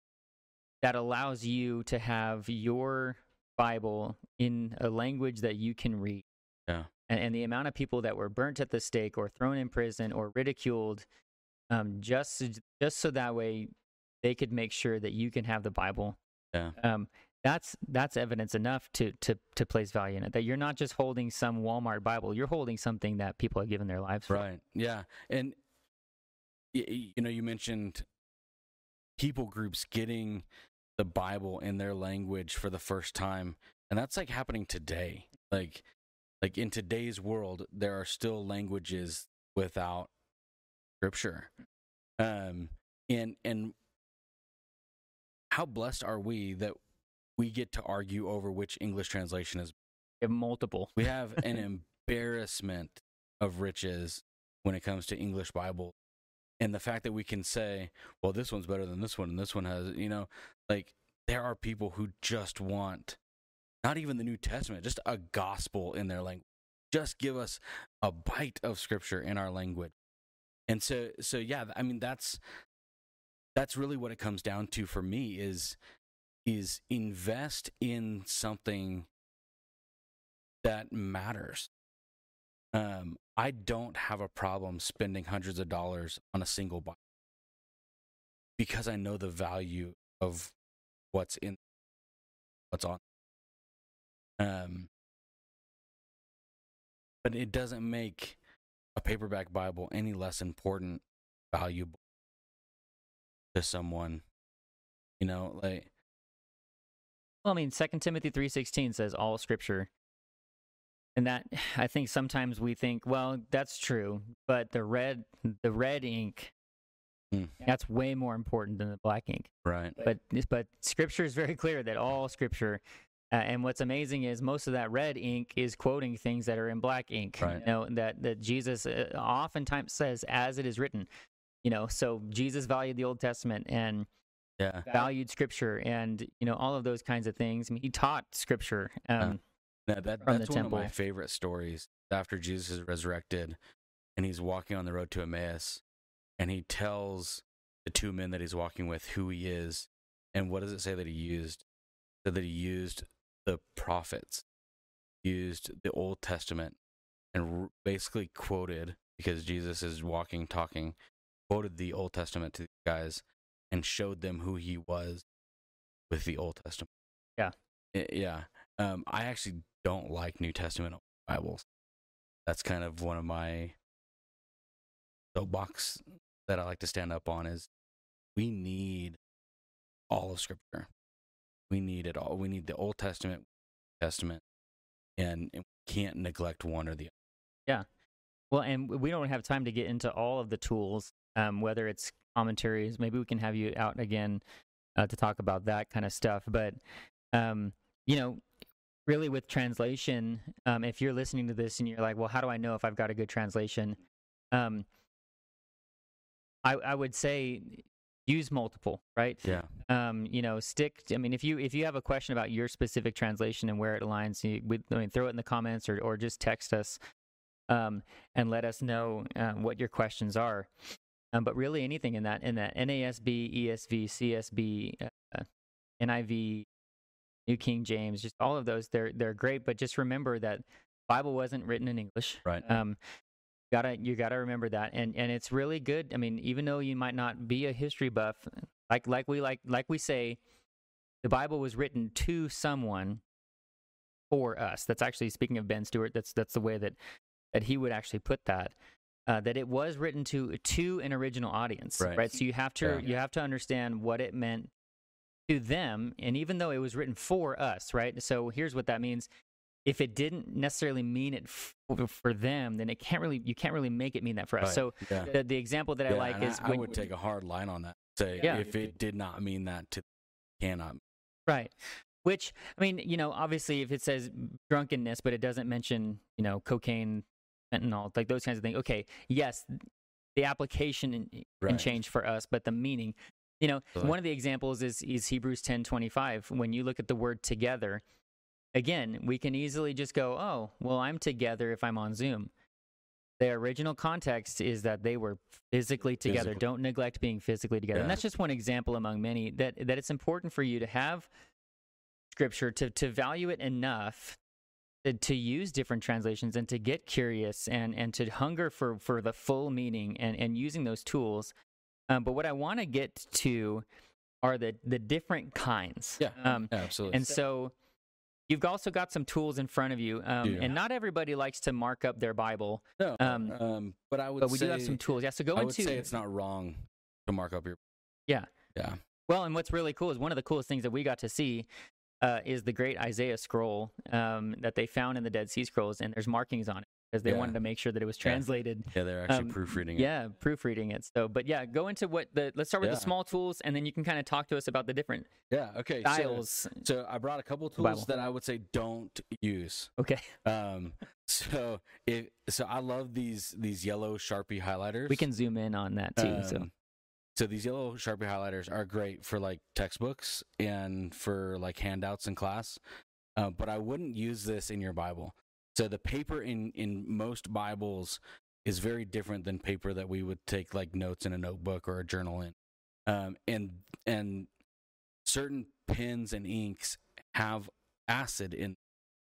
that allows you to have your Bible in a language that you can read. Yeah. And, and the amount of people that were burnt at the stake or thrown in prison or ridiculed, um, just just so that way they could make sure that you can have the Bible. Yeah. Um, that's that's evidence enough to to to place value in it. That you're not just holding some Walmart Bible; you're holding something that people have given their lives for. Right. Yeah. And y- y- you know, you mentioned people groups getting the Bible in their language for the first time, and that's like happening today. Like, like in today's world, there are still languages without Scripture. Um, and and how blessed are we that we get to argue over which English translation is? We have multiple. We have an embarrassment of riches when it comes to English Bible. And the fact that we can say, well, this one's better than this one, and this one has, you know, like there are people who just want not even the New Testament, just a gospel in their language. Just give us a bite of Scripture in our language. And so, so yeah, I mean, that's that's really what it comes down to for me is is invest in something that matters. Um, I don't have a problem spending hundreds of dollars on a single Bible because I know the value of what's in, what's on. Um, but it doesn't make a paperback Bible any less important, valuable to someone. You know, like. Well, I mean, Second Timothy three sixteen says all Scripture. And that, I think sometimes we think, well, that's true, but the red, the red ink, Mm. that's way more important than the black ink. Right. But but Scripture is very clear that all Scripture, uh, and what's amazing is most of that red ink is quoting things that are in black ink. Right. You know, that that Jesus uh, oftentimes says, "As it is written." You know, so Jesus valued the Old Testament and Yeah. valued Scripture, and you know all of those kinds of things. I mean, he taught Scripture. Um, No, that, from that's the one of my temple. favorite stories. After Jesus is resurrected and he's walking on the road to Emmaus, and he tells the two men that he's walking with who he is. And what does it say that he used? It said that he used the prophets, used the Old Testament, and r- basically quoted, because Jesus is walking, talking, quoted the Old Testament to the guys and showed them who he was with the Old Testament. Yeah. I- yeah. Um, I actually don't like New Testament Bibles. That's kind of one of my soapbox that I like to stand up on is we need all of Scripture. We need it all. We need the Old Testament, New Testament, and, and we can't neglect one or the other. Well, and we don't have time to get into all of the tools, um, whether it's commentaries. Maybe we can have you out again uh, to talk about that kind of stuff. But, um, you know, really with translation, um, if you're listening to this and you're like, well, how do I know if I've got a good translation? Um, I, I would say use multiple, right? Yeah. Um, you know, stick. I mean, if you if you have a question about your specific translation and where it aligns, you, we, I mean, throw it in the comments or or just text us, um, and let us know uh, what your questions are. um, but really anything in that in that N A S B, E S V, C S B, uh, N I V, New King James, just all of those, they're they're great. But just remember that Bible wasn't written in English. Right. Um, gotta you gotta remember that, and and it's really good. I mean, even though you might not be a history buff, like like we like like we say, the Bible was written to someone for us. That's actually, speaking of Ben Stewart, that's that's the way that that he would actually put that. Uh, that it was written to to an original audience, Right. right? So you have to Yeah. you have to understand what it meant to them, and even though it was written for us, right? So here's what that means: if it didn't necessarily mean it f- for them, then it can't really you can't really make it mean that for us. Right. So Yeah. the, the example that I Yeah, like and is I, when I would take a hard line on that. Say Yeah. if it did not mean that to cannot. right. Which, I mean, you know, obviously, if it says drunkenness, but it doesn't mention, you know, cocaine, fentanyl, like those kinds of things. Okay, yes, the application in- can Right. change for us, but the meaning, you know, Right. one of the examples is is Hebrews ten twenty-five. When you look at the word together, again, we can easily just go, oh, well, I'm together if I'm on Zoom. The original context is that they were physically together. Physical. Don't neglect being physically together. And Yeah. that's just one example among many, that that it's important for you to have scripture, to to value it enough to, to use different translations and to get curious and and to hunger for for the full meaning and and using those tools. Um, but what I want to get to are the the different kinds. Yeah. Um, Yeah, absolutely. and so you've also got some tools in front of you. Um, Yeah. and not everybody likes to mark up their Bible, no, um, um, but I would but we say do have some tools. Yeah. So go I would into say it's not wrong to mark up your. yeah. Yeah. Well, and what's really cool is one of the coolest things that we got to see uh, is the great Isaiah scroll um, that they found in the Dead Sea Scrolls, and there's markings on it because they Yeah. wanted to make sure that it was Yeah. translated. Yeah, they're actually Um, proofreading it. Yeah, proofreading it. So, but yeah, go into what the. Let's start with Yeah. the small tools, and then you can kind of talk to us about the different Yeah. Okay. So, styles. so I brought a couple The Bible. tools that I would say don't use. Okay, Um. So it. So I love these these yellow Sharpie highlighters. we can zoom in on that too. so Um, so these yellow Sharpie highlighters are great for like textbooks and for like handouts in class, uh, but I wouldn't use this in your Bible. So the paper in in most Bibles is very different than paper that we would take like notes in a notebook or a journal in, um, and and certain pens and inks have acid in,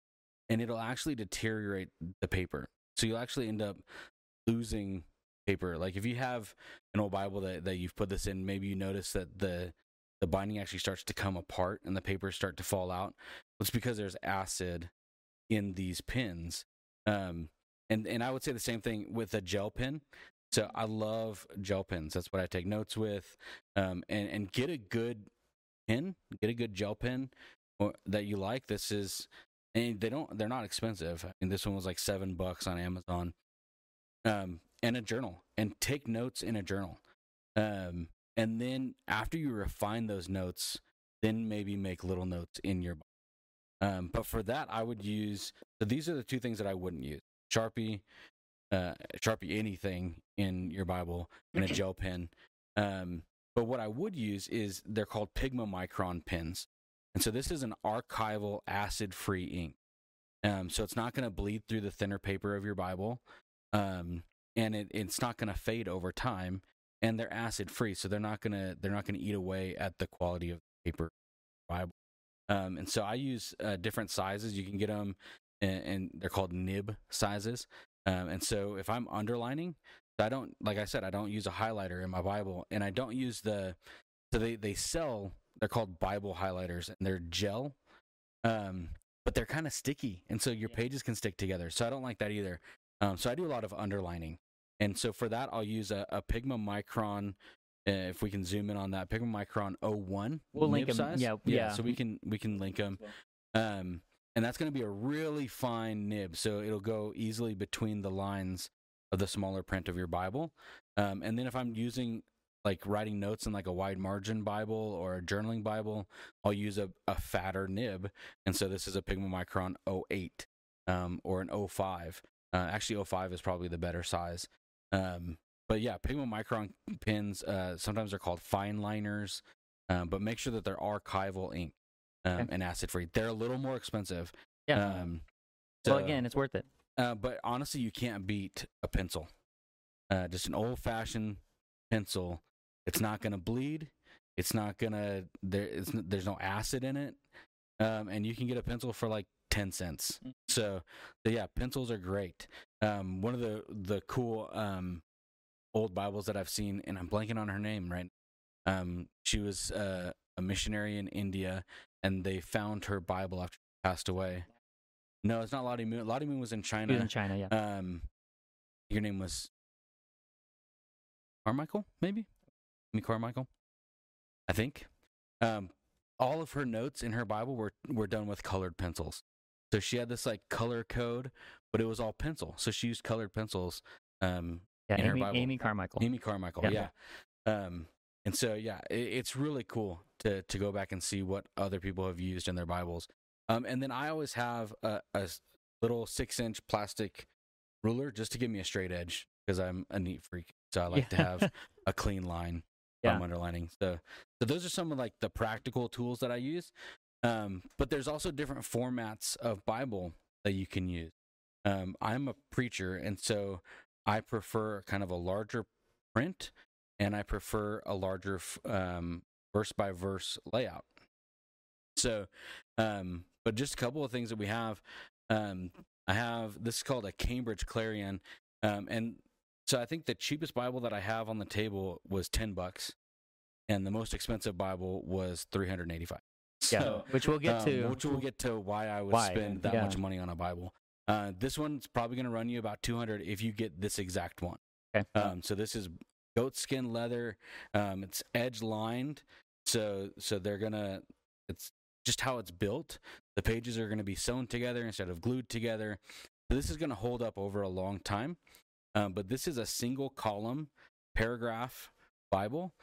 and it'll actually deteriorate the paper. So you'll actually end up losing paper. Like if you have an old Bible that, that you've put this in, maybe you notice that the the binding actually starts to come apart and the papers start to fall out. It's because there's acid in these pens. Um, and, and I would say the same thing with a gel pen. So I love gel pens. That's what I take notes with. Um, and, and get a good pen, get a good gel pen or, that you like. This is, and they don't, they're not expensive. I mean, this one was like seven bucks on Amazon. Um, and a journal, and take notes in a journal. Um, and then after you refine those notes, then maybe make little notes in your Bible. Um, but for that, I would use, so these are the two things that I wouldn't use. Sharpie, uh, Sharpie anything in your Bible, and a gel pen. Um, but what I would use is, they're called Pigma Micron pens. And so this is an archival acid-free ink. Um, so it's not going to bleed through the thinner paper of your Bible. Um, and it, it's not going to fade over time, and they're acid free, so they're not going to they're not going to eat away at the quality of the paper Bible. Um, and so I use uh, different sizes. You can get them, and, and they're called nib sizes. Um, and so if I'm underlining, I don't, like I said, I don't use a highlighter in my Bible, and I don't use the. So they they sell. They're called Bible highlighters, and they're gel. Um, but they're kind of sticky, and so your Yeah. pages can stick together. So I don't like that either. Um, so I do a lot of underlining. And so for that, I'll use a, a Pigma Micron. Uh, if we can zoom in on that, Pigma Micron oh one. We'll link nib 'em, size. yeah, yeah. So we can we can link them. Um, and that's going to be a really fine nib, so it'll go easily between the lines of the smaller print of your Bible. Um, and then if I'm using like writing notes in like a wide margin Bible or a journaling Bible, I'll use a, a fatter nib. And so this is a Pigma Micron oh eight um, or an oh five. Uh, actually, oh five is probably the better size. Um, but yeah, Pigma Micron pens, uh, sometimes they're called fine liners, um, but make sure that they're archival ink um, Okay. and acid free. They're a little more expensive. yeah. Um, well, so- again, it's worth it. uh, but honestly, you can't beat a pencil. Uh, just an old fashioned pencil. It's not going to bleed. It's not going to, there, it's, there's no acid in it. Um, and you can get a pencil for like ten cents. So, so yeah, pencils are great. Um, one of the, the cool um, old Bibles that I've seen, and I'm blanking on her name, right? Um, she was uh, a missionary in India, and they found her Bible after she passed away. No, it's not Lottie Moon. Lottie Moon was in China. She was in China, yeah. Um, your name was Carmichael, maybe? Me Carmichael, I think. Um, all of her notes in her Bible were, were done with colored pencils. So she had this like color code, but it was all pencil. So she used colored pencils um, Yeah, in her Amy, Bible. Amy Carmichael. Amy Carmichael, yeah. yeah. Um, and so, yeah, it, it's really cool to to go back and see what other people have used in their Bibles. Um, and then I always have a, a little six-inch plastic ruler just to give me a straight edge because I'm a neat freak. So I like Yeah. to have a clean line Yeah. from underlining. So, so those are some of like the practical tools that I use. Um, but there's also different formats of Bible that you can use. Um, I'm a preacher, and so I prefer kind of a larger print, and I prefer a larger um, verse by verse layout. So, um, but just a couple of things that we have. Um, I have this is called a Cambridge Clarion, um, and so I think the cheapest Bible that I have on the table was ten bucks, and the most expensive Bible was three hundred eighty-five. Yeah, So, which we'll get um, to. which we'll get to why I would Why, spend that yeah. much money on a Bible. Uh, this one's probably going to run you about two hundred if you get this exact one. Okay. Um, so this is goat skin leather. Um, it's edge lined, so so they're gonna. It's just how it's built. The pages are going to be sewn together instead of glued together. So this is going to hold up over a long time. Um, but this is a single column paragraph Bible.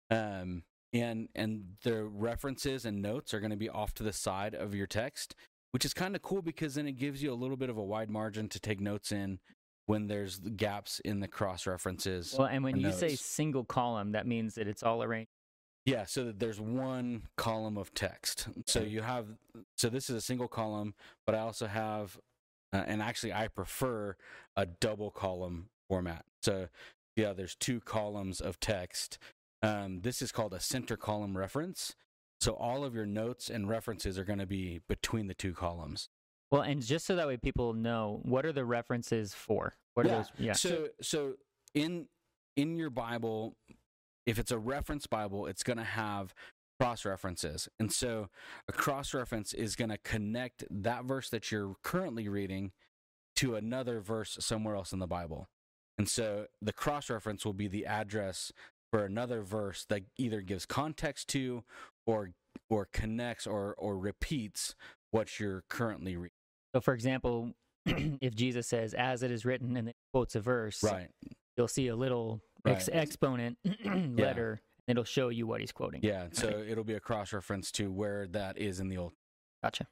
Um, and and the references and notes are going to be off to the side of your text, which is kind of cool because then it gives you a little bit of a wide margin to take notes in when there's gaps in the cross references. Well, and when or you say notes. single column, that means that it's all arranged. Yeah, so that there's one column of text. So you have, so this is a single column, but I also have, uh, and actually I prefer a double column format. So yeah, there's two columns of text. Um, this is called a center column reference. So all of your notes and references are going to be between the two columns. Well, and just so that way people know, what are the references for? What are Yeah. those? Yeah. So so in in your Bible, if it's a reference Bible, it's going to have cross references. And so a cross reference is going to connect that verse that you're currently reading to another verse somewhere else in the Bible. And so the cross reference will be the address for another verse that either gives context to or or connects or or repeats what you're currently reading. So, for example, if Jesus says, "As it is written," and then quotes a verse, Right. you'll see a little ex- Right. exponent letter, and it'll show you what he's quoting. Yeah. So it'll be a cross reference to where that is in the Old. Gotcha.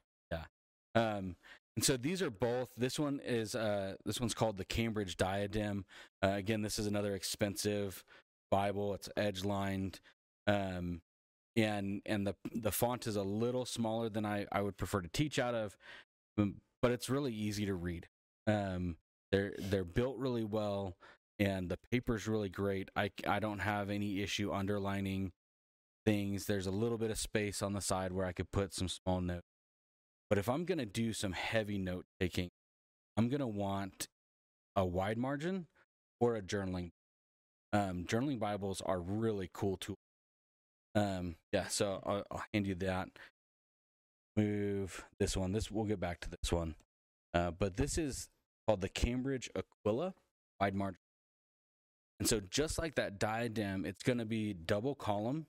Um, and so these are both. This one is uh, this one's called the Cambridge Diadem. Uh, again, this is another expensive Bible. It's edge lined, um, and and the the font is a little smaller than I, I would prefer to teach out of, um, but it's really easy to read. Um, they're they're built really well, and the paper's really great. I I don't have any issue underlining things. There's a little bit of space on the side where I could put some small notes. But if I'm going to do some heavy note taking, I'm going to want a wide margin or a journaling. Um, journaling Bibles are really cool tools. Um, yeah, so I'll, I'll hand you that. Move this one. This we'll get back to this one. Uh, but this is called the Cambridge Aquila wide margin. And so just like that diadem, it's going to be double column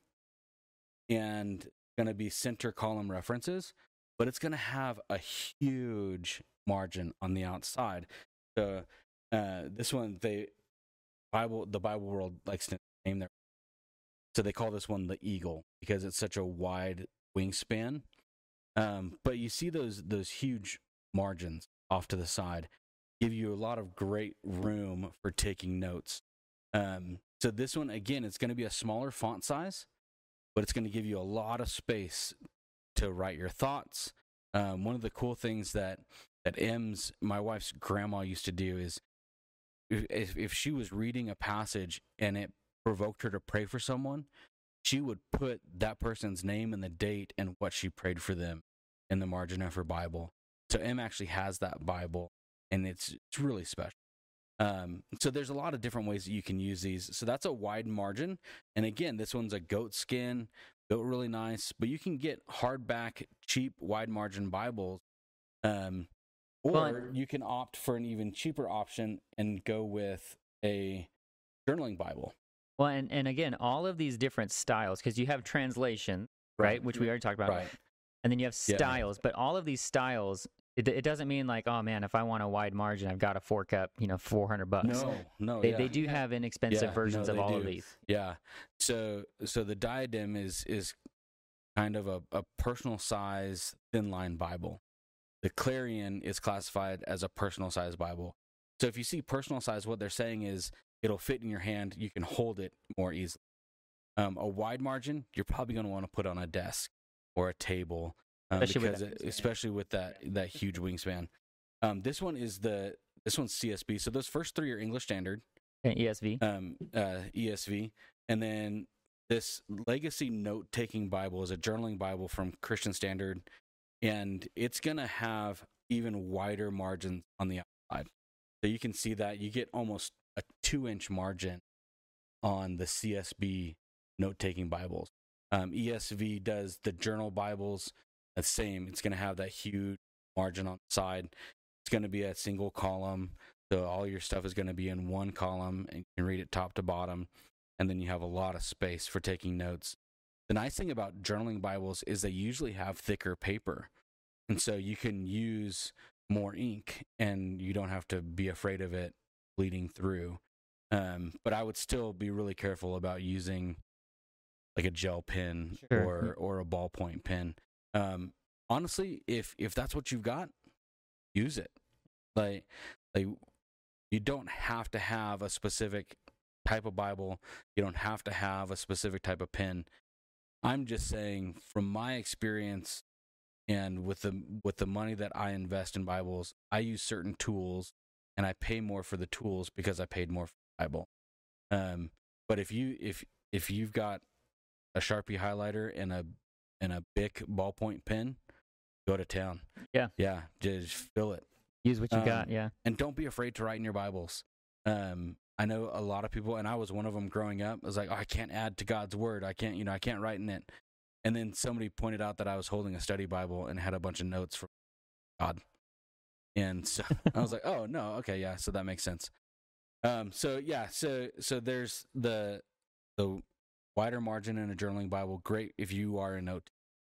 and going to be center column references. But it's going to have a huge margin on the outside. So uh, this one, they Bible, the Bible world likes to name their. So they call this one the eagle because it's such a wide wingspan. Um, but you see those those huge margins off to the side, give you a lot of great room for taking notes. Um, so this one again, it's going to be a smaller font size, but it's going to give you a lot of space to write your thoughts. Um, one of the cool things that that M's, my wife's grandma, used to do is if if she was reading a passage and it provoked her to pray for someone, she would put that person's name and the date and what she prayed for them in the margin of her Bible. So Em actually has that Bible, and it's it's really special. Um, so there's a lot of different ways that you can use these. So that's a wide margin. And again, this one's a goat skin, built really nice, but you can get hardback, cheap, wide margin Bibles. Um, or Well, you can opt for an even cheaper option and go with a journaling Bible. Well, and, and again, all of these different styles, because you have translation, right, Right. which we already talked about, Right. and then you have Yeah. styles, but all of these styles, it, it doesn't mean like, oh man, if I want a wide margin, I've got to fork up, you know, four hundred bucks. No, no. They, yeah. they do have inexpensive Yeah, versions no, of they all of do. these. Yeah. So so the diadem is is kind of a, a personal size thin line Bible. The Clarion is classified as a personal size Bible. So if you see personal size, what they're saying is it'll fit in your hand. You can hold it more easily. Um, a wide margin, you're probably going to want to put on a desk or a table, um, Especially with because that it, especially with that that huge wingspan. Um, this one is the this one's C S B. So those first three are English Standard, And E S V. um, uh, E S V, and then this Legacy Note Taking Bible is a journaling Bible from Christian Standard, and it's gonna have even wider margins on the outside. So you can see that you get almost a two inch margin on the C S B Note Taking Bibles. Um, E S V does the journal Bibles. The same. It's gonna have that huge margin on the side. It's gonna be a single column. So all your stuff is going to be in one column, and you can read it top to bottom, and then you have a lot of space for taking notes. The nice thing about journaling Bibles is they usually have thicker paper, and so you can use more ink, and you don't have to be afraid of it bleeding through. Um, but I would still be really careful about using like a gel pen Sure. or or a ballpoint pen. Um, honestly, if if that's what you've got, use it. Like like. You don't have to have a specific type of Bible. You don't have to have a specific type of pen. I'm just saying, from my experience and with the with the money that I invest in Bibles, I use certain tools, and I pay more for the tools because I paid more for the Bible. Um, but if you if if you've got a Sharpie highlighter and a and a Bic ballpoint pen, go to town. Yeah. yeah, just fill it. Use what you um, got, yeah. And don't be afraid to write in your Bibles. Um, I know a lot of people, and I was one of them growing up. I was like, oh, I can't add to God's word. I can't, you know, I can't write in it. And then somebody pointed out that I was holding a study Bible and had a bunch of notes from God. And so I was like, oh no, okay, yeah, so that makes sense. Um, so yeah, so so there's the the wider margin in a journaling Bible. Great if you are a note.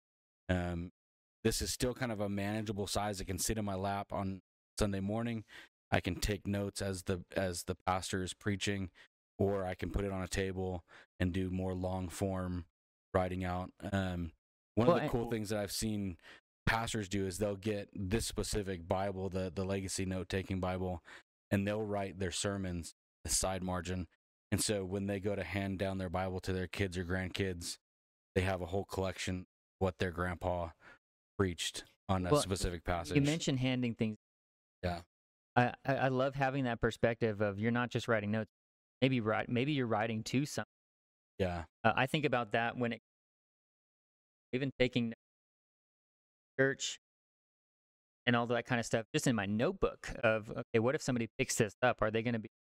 Um, this is still kind of a manageable size. It can sit in my lap on Sunday morning. I can take notes as the as the pastor is preaching, or I can put it on a table and do more long form writing out. Um, one Well, of the and- cool things that I've seen pastors do is they'll get this specific Bible, the the Legacy Note Taking Bible, and they'll write their sermons the side margin. And so when they go to hand down their Bible to their kids or grandkids, they have a whole collection of what their grandpa preached on a Well, specific passage. You mentioned handing things. Yeah. I, I I love having that perspective of you're not just writing notes. Maybe write, maybe you're writing to some. Yeah. Uh, I think about that when it, even taking notes, church and all that kind of stuff, just in my notebook of, okay, what if somebody picks this up? Are they going to be?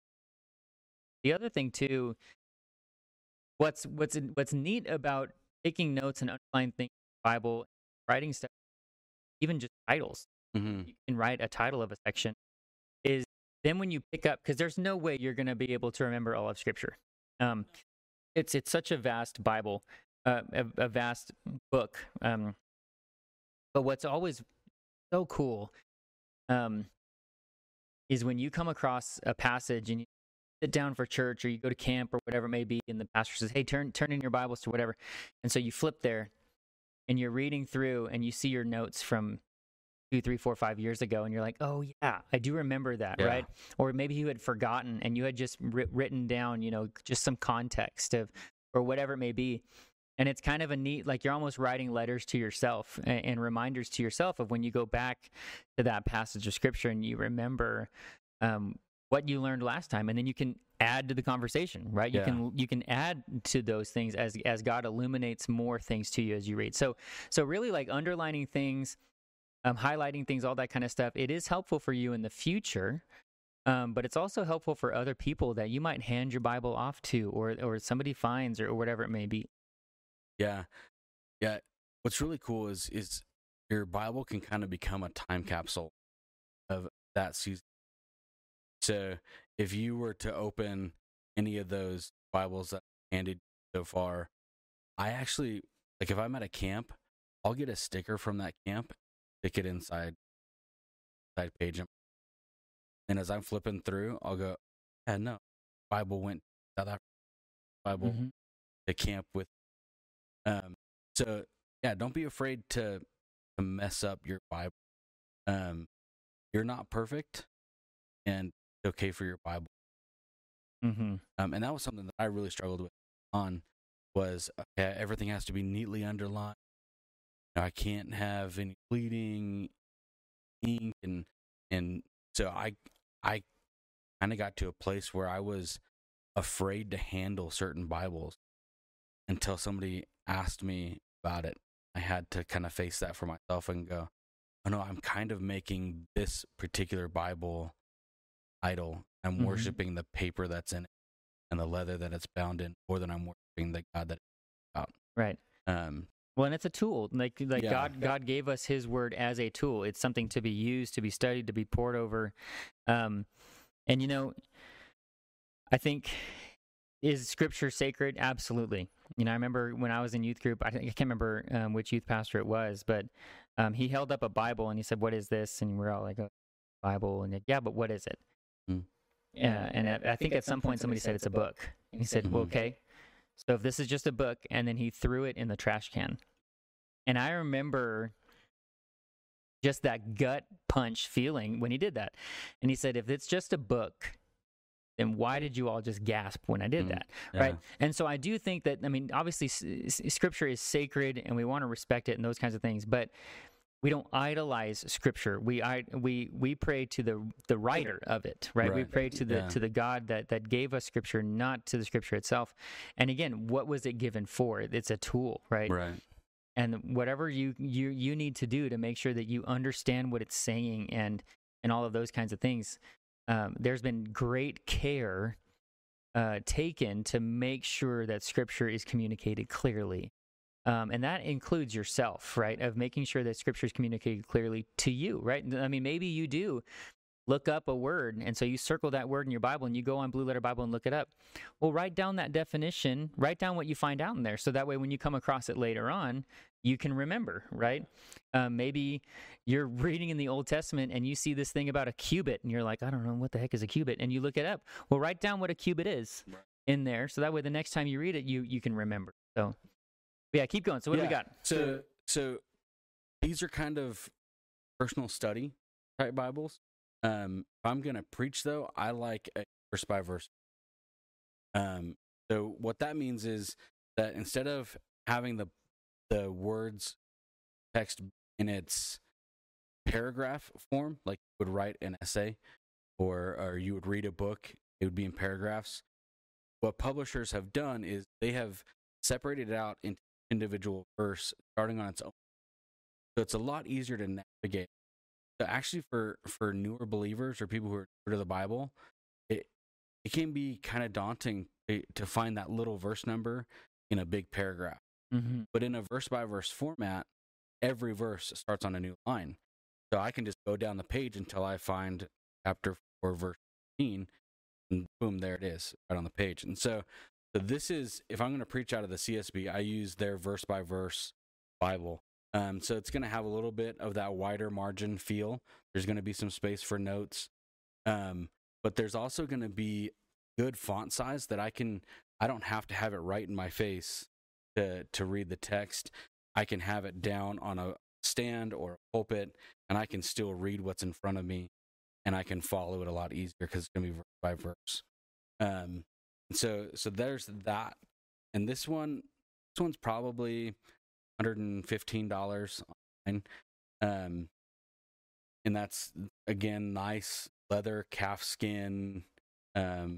The other thing too, what's what's what's neat about taking notes and underlining things, in the Bible, writing stuff, even just titles. hmm You can write a title of a section. Is then when you pick up, because there's no way you're going to be able to remember all of Scripture. Um, it's it's such a vast Bible, uh, a, a vast book. Um, but what's always so cool um, is when you come across a passage and you sit down for church or you go to camp or whatever it may be, and the pastor says, "Hey, turn turn in your Bibles to whatever," and so you flip there, and you're reading through, and you see your notes from two, three, four, five years ago, and you're like, oh yeah, I do remember that, Yeah. right? Or maybe you had forgotten and you had just writ- written down, you know, just some context of, or whatever it may be. And it's kind of a neat, like you're almost writing letters to yourself and, and reminders to yourself of when you go back to that passage of Scripture and you remember um, what you learned last time. And then you can add to the conversation, right? You Yeah. can you can add to those things as as God illuminates more things to you as you read. So so really like underlining things, um, highlighting things, all that kind of stuff. It is helpful for you in the future, um, but it's also helpful for other people that you might hand your Bible off to, or or somebody finds, or, or whatever it may be. Yeah. Yeah. What's really cool is is your Bible can kind of become a time capsule of that season. So if you were to open any of those Bibles that I handed so far, I actually, like if I'm at a camp, I'll get a sticker from that camp, stick it inside side page. And as I'm flipping through, I'll go, yeah, no, Bible went to South Africa, Bible Mhm. to camp with. Um, so yeah, don't be afraid to to mess up your Bible. Um, you're not perfect, and it's okay for your Bible. Mhm. Um, and that was something that I really struggled with on was okay, everything has to be neatly underlined. You know, I can't have any bleeding ink, and and so I I kind of got to a place where I was afraid to handle certain Bibles until somebody asked me about it. I had to kind of face that for myself and go, oh no, I'm kind of making this particular Bible idol. I'm Mhm. worshiping the paper that's in it and the leather that it's bound in more than I'm worshiping the God that it's about. Right. Um, Well, and it's a tool. Like like Yeah. God God gave us His Word as a tool. It's something to be used, to be studied, to be poured over. Um, and you know, I think, is Scripture sacred? Absolutely. You know, I remember when I was in youth group. I, think- I can't remember um, which youth pastor it was, but um, he held up a Bible and he said, "What is this?" And we're all like, "A Bible." And yeah, but what is it? Hmm. Yeah, and I, I think at some point somebody said it's a book. And he said, "Well, Mhm. okay. So if this is just a book," and then he threw it in the trash can. And I remember just that gut punch feeling when he did that. And he said, if it's just a book, then why did you all just gasp when I did Mm, that? yeah. Right. And so I do think that, I mean, obviously s- s- Scripture is sacred and we want to respect it and those kinds of things, but we don't idolize Scripture. We I, we we pray to the the writer of it, right? We Right. pray to the Yeah. to the God that that gave us Scripture, not to the Scripture itself. And again, what was it given for? It's a tool, right? Right. And whatever you you you need to do to make sure that you understand what it's saying and and all of those kinds of things. Um, there's been great care uh, taken to make sure that Scripture is communicated clearly. Um, and that includes yourself, right? Of making sure that Scripture is communicated clearly to you, right? I mean, maybe you do look up a word, and so you circle that word in your Bible, and you go on Blue Letter Bible and look it up. Well, write down that definition, write down what you find out in there, so that way when you come across it later on, you can remember, right? Um, maybe you're reading in the Old Testament, and you see this thing about a cubit, and you're like, I don't know, what the heck is a cubit? And you look it up. Well, write down what a cubit is Right. in there, so that way the next time you read it, you you can remember. So, yeah, keep going. So what do we Yeah. got? So so these are kind of personal study type Bibles. Um, if I'm gonna preach though, I like a verse by verse. Um, so what that means is that instead of having the the words text in its paragraph form, like you would write an essay or or you would read a book, it would be in paragraphs. What publishers have done is they have separated it out into individual verse starting on its own. So it's a lot easier to navigate. So actually for for newer believers or people who are new to the Bible, it it can be kind of daunting to, to find that little verse number in a big paragraph. Mm-hmm. But in a verse by verse format, every verse starts on a new line. So I can just go down the page until I find chapter four, verse fifteen, and boom, there it is, right on the page. And so, so this is, if I'm going to preach out of the C S B, I use their verse by verse Bible. Um, so it's going to have a little bit of that wider margin feel. There's going to be some space for notes. Um, but there's also going to be good font size that I can, I don't have to have it right in my face to, to read the text. I can have it down on a stand or a pulpit, and I can still read what's in front of me, and I can follow it a lot easier because it's going to be verse by verse. Um, so, so there's that. And this one, this one's probably one hundred fifteen dollars online. Um, and that's, again, nice leather calf skin, um,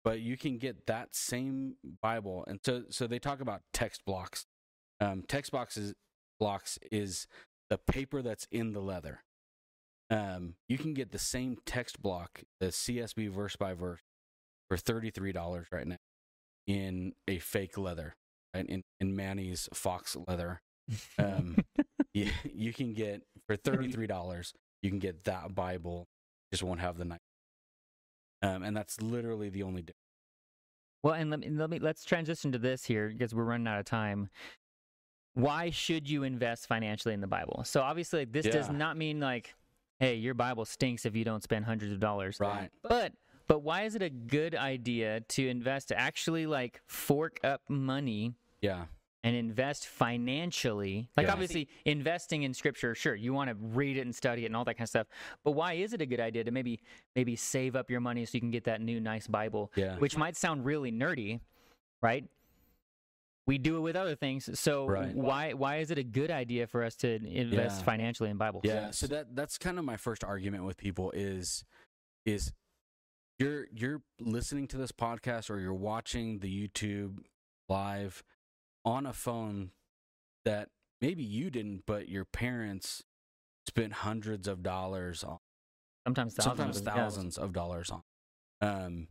but you can get that same Bible. And so, so they talk about text blocks. Um, text boxes blocks is the paper that's in the leather. Um, you can get the same text block, the C S B verse by verse, for thirty-three dollars right now in a fake leather, right? In, in Manny's Fox leather. Um, you, you can get, for thirty-three dollars, you can get that Bible, just won't have the knife. Um, and that's literally the only difference. Well, and let me, let me let's transition to this here because we're running out of time. Why should you invest financially in the Bible? So obviously, this Yeah. does not mean like, hey, your Bible stinks if you don't spend hundreds of dollars. Right. But but why is it a good idea to invest, to actually like fork up money Yeah. and invest financially? Like Yeah. obviously investing in scripture, sure, you want to read it and study it and all that kind of stuff. But why is it a good idea to maybe maybe save up your money so you can get that new nice Bible, Yeah. which might sound really nerdy, right? We do it with other things. So Right. why why is it a good idea for us to invest Yeah. financially in Bibles? Yeah, so that that's kind of my first argument with people is is you're you're listening to this podcast or you're watching the YouTube live on a phone that maybe you didn't, but your parents spent hundreds of dollars on, Sometimes thousands. sometimes of- yeah. thousands of dollars on. Um,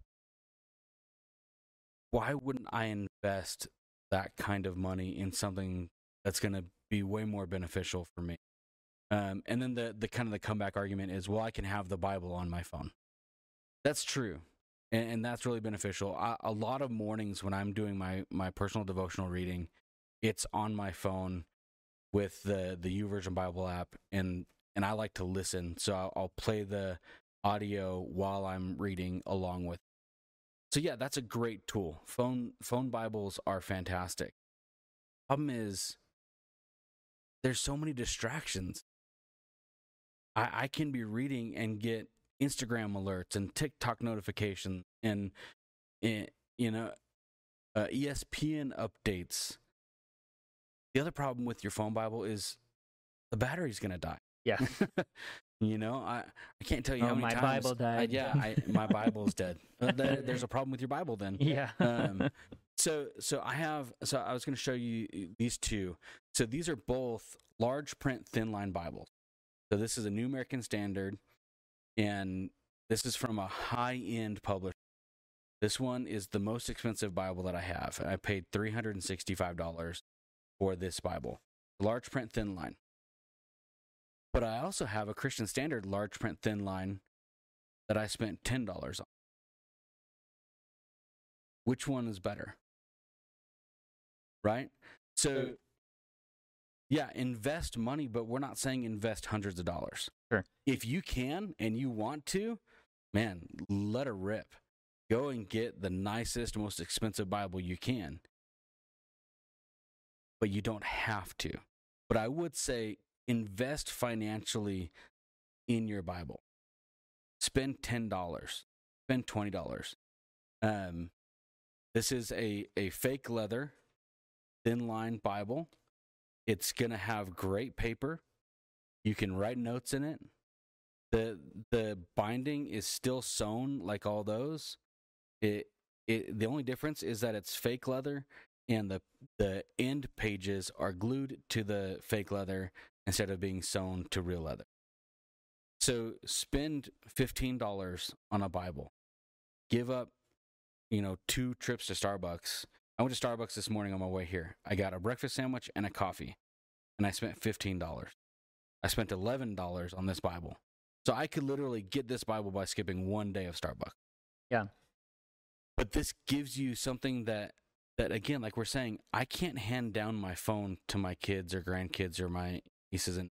why wouldn't I invest that kind of money in something that's going to be way more beneficial for me? Um, and then the the kind of the comeback argument is, well, I can have the Bible on my phone. That's true, and, and that's really beneficial. I, a lot of mornings when I'm doing my my personal devotional reading, it's on my phone with the the YouVersion Bible app, and and I like to listen, so I'll, I'll play the audio while I'm reading along with. So yeah, that's a great tool. Phone phone Bibles are fantastic. Problem is, there's so many distractions. I, I can be reading and get Instagram alerts and TikTok notifications and, and you know, uh, E S P N updates. The other problem with your phone Bible is the battery's gonna die. Yeah. You know, I, I can't tell you Oh, how many my times. Bible died. I, yeah, I, my Bible's dead. Uh, there, there's a problem with your Bible then. Yeah. Um, so so I have so I was going to show you these two. So these are both large print thin line Bibles. So this is a New American Standard, and this is from a high end publisher. This one is the most expensive Bible that I have. I paid three hundred sixty-five dollars for this Bible, large print thin line. But I also have a Christian Standard large print thin line that I spent ten dollars on. Which one is better? Right? So, yeah, invest money, but we're not saying invest hundreds of dollars. Sure. If you can and you want to, man, let it rip. Go and get the nicest, most expensive Bible you can. But you don't have to. But I would say invest financially in your Bible. Spend ten dollars. Spend twenty dollars. Um, this is a, a fake leather, thin line Bible. It's going to have great paper. You can write notes in it. The the binding is still sewn like all those. It it the only difference is that it's fake leather and the the end pages are glued to the fake leather instead of being sewn to real leather. So spend fifteen dollars on a Bible. Give up, you know, two trips to Starbucks. I went to Starbucks this morning on my way here. I got a breakfast sandwich and a coffee, and I spent fifteen dollars. I spent eleven dollars on this Bible. So I could literally get this Bible by skipping one day of Starbucks. Yeah. But this gives you something that, that again, like we're saying, I can't hand down my phone to my kids or grandkids or my nieces, and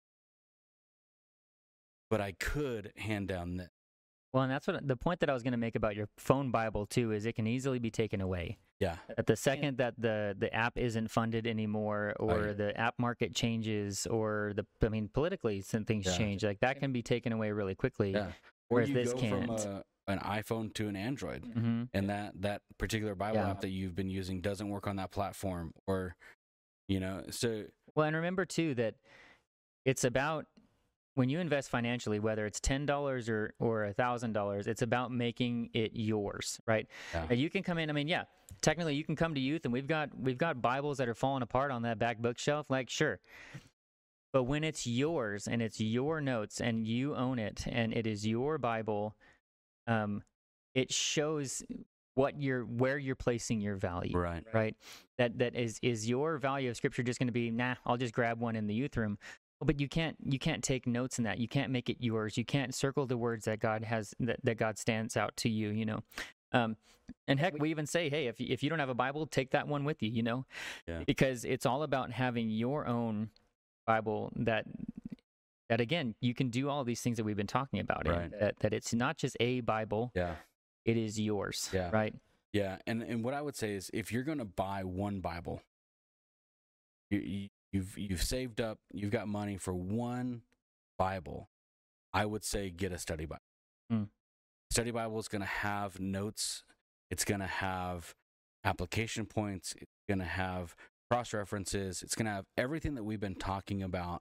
but I could hand down this. Well, and that's what the point that I was going to make about your phone Bible too is it can easily be taken away. Yeah. At the second that the the app isn't funded anymore, or Right. the app market changes, or the I mean politically some things Yeah. change, like that can be taken away really quickly. Yeah. Or Whereas you this go can't. from a, an iPhone to an Android, hmm and that, that particular Bible Yeah. app that you've been using doesn't work on that platform, or, you know, so Well, and remember too that it's about when you invest financially, whether it's ten dollars or or a thousand dollars, it's about making it yours, right? Yeah. Uh, You can come in. I mean, yeah, technically you can come to youth, and we've got we've got Bibles that are falling apart on that back bookshelf. Like, sure. But when it's yours and it's your notes and you own it and it is your Bible, um, it shows what you're where you're placing your value. Right. Right. That that is is your value of Scripture just going to be, nah, I'll just grab one in the youth room. Well, but you can't you can't take notes in that. You can't make it yours. You can't circle the words that God has that, that God stands out to you. You know. Um, and heck, we even say, hey, if you, if you don't have a Bible, take that one with you. You know, Yeah. because it's all about having your own Bible that that again you can do all these things that we've been talking about. Right. And that that it's not just a Bible, Yeah. it is yours. Yeah. Right. Yeah. And and what I would say is, if you're going to buy one Bible, you, you you've you've saved up, you've got money for one Bible, I would say get a study Bible. Hmm. Study Bible is going to have notes. It's going to have application points. It's going to have cross references. It's going to have everything that we've been talking about,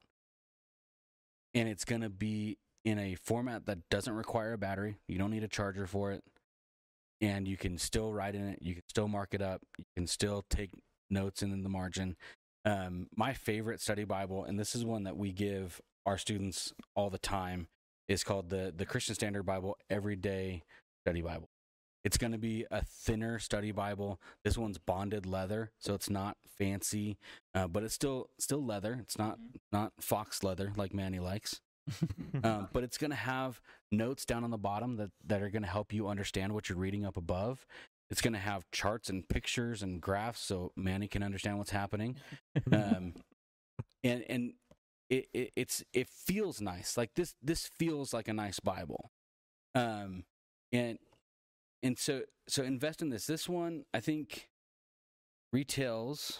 and it's going to be in a format that doesn't require a battery. You don't need a charger for it, and you can still write in it. You can still mark it up. You can still take notes in the margin. Um, my favorite study Bible, and this is one that we give our students all the time, is called the the Christian Standard Bible Everyday Study Bible. It's going to be a thinner study Bible. This one's bonded leather, so it's not fancy, uh, but it's still still leather. It's not not fox leather like Manny likes. um, but it's going to have notes down on the bottom that, that are going to help you understand what you're reading up above. It's going to have charts and pictures and graphs so Manny can understand what's happening. Um, and and it, it it's it feels nice. Like this this feels like a nice Bible. Um, and and so so invest in this. This one I think retails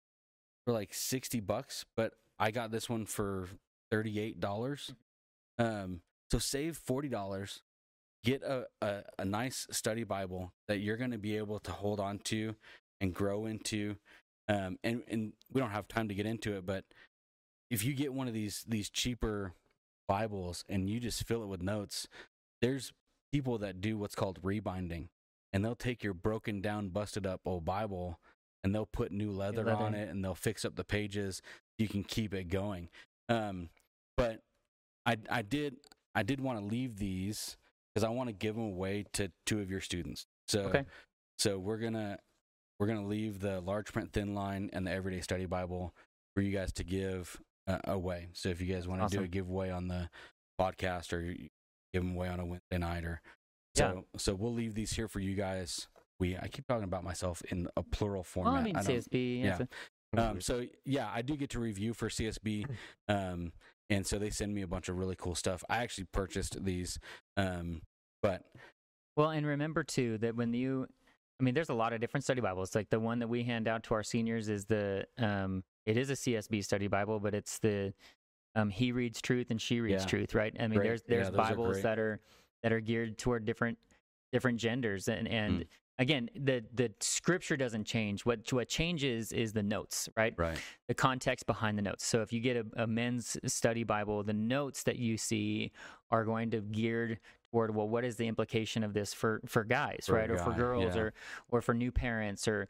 for like sixty bucks, but I got this one for thirty-eight dollars. Um, so save forty dollars. Get a, a, a nice study Bible that you're going to be able to hold on to and grow into. Um, and, and we don't have time to get into it, but if you get one of these these cheaper Bibles and you just fill it with notes, there's people that do what's called rebinding, and they'll take your broken down, busted up old Bible and they'll put new leather, leather. on it, and they'll fix up the pages. You can keep it going. Um, but I I did I did want to leave these because I want to give them away to two of your students. So Okay. so we're gonna we're gonna leave the large print thin line and the Everyday Study Bible for you guys to give uh, away. So if you guys want to do Awesome. a giveaway on the podcast, or you give them away on a Wednesday night, or so so we'll leave these here for you guys. We I keep talking about myself in a plural format. Well, I mean, don't- C S B. yeah. so- um, so yeah, I do get to review for C S B, um, and so they send me a bunch of really cool stuff. I actually purchased these, um, but Well, and remember too that when you, I mean, there's a lot of different study Bibles. Like the one that we hand out to our seniors is the, um, it is a C S B study Bible, but it's the, um, he reads truth and she reads Yeah. truth, right? I mean, Great. there's Yeah, there's those are Bibles great. that are that are geared toward different different genders, and and Mm. again, the the scripture doesn't change. What what changes is the notes, right? right, The context behind the notes. So if you get a, a men's study Bible, the notes that you see are going to geared toward, well, what is the implication of this for, for guys, For a right? Or for guy, girls, yeah. or or for new parents, or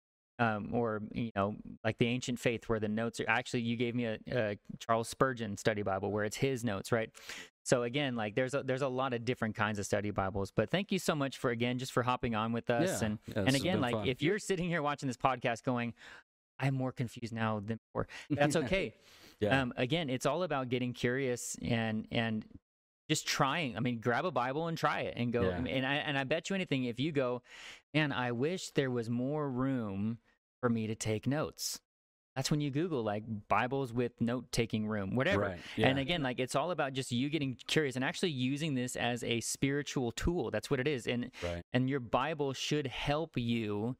um, or you know, like the Ancient Faith, where the notes are actually, you gave me a, a Charles Spurgeon study Bible where it's his notes, right? So again, like there's a, there's a lot of different kinds of study Bibles. But thank you so much for again just for hopping on with us. Yeah. And Yeah, this and has again, been like fun. if you're sitting here watching this podcast going, I'm more confused now than before, that's okay. yeah, Um, again, it's all about getting curious and and just trying. I mean, grab a Bible and try it and go. Yeah. And I and I bet you anything, if you go, man, I wish there was more room for me to take notes. That's when you Google like Bibles with note taking room, whatever. right, yeah, And again, like it's all about just you getting curious and actually using this as a spiritual tool. That's what it is. And right, and your Bible should help you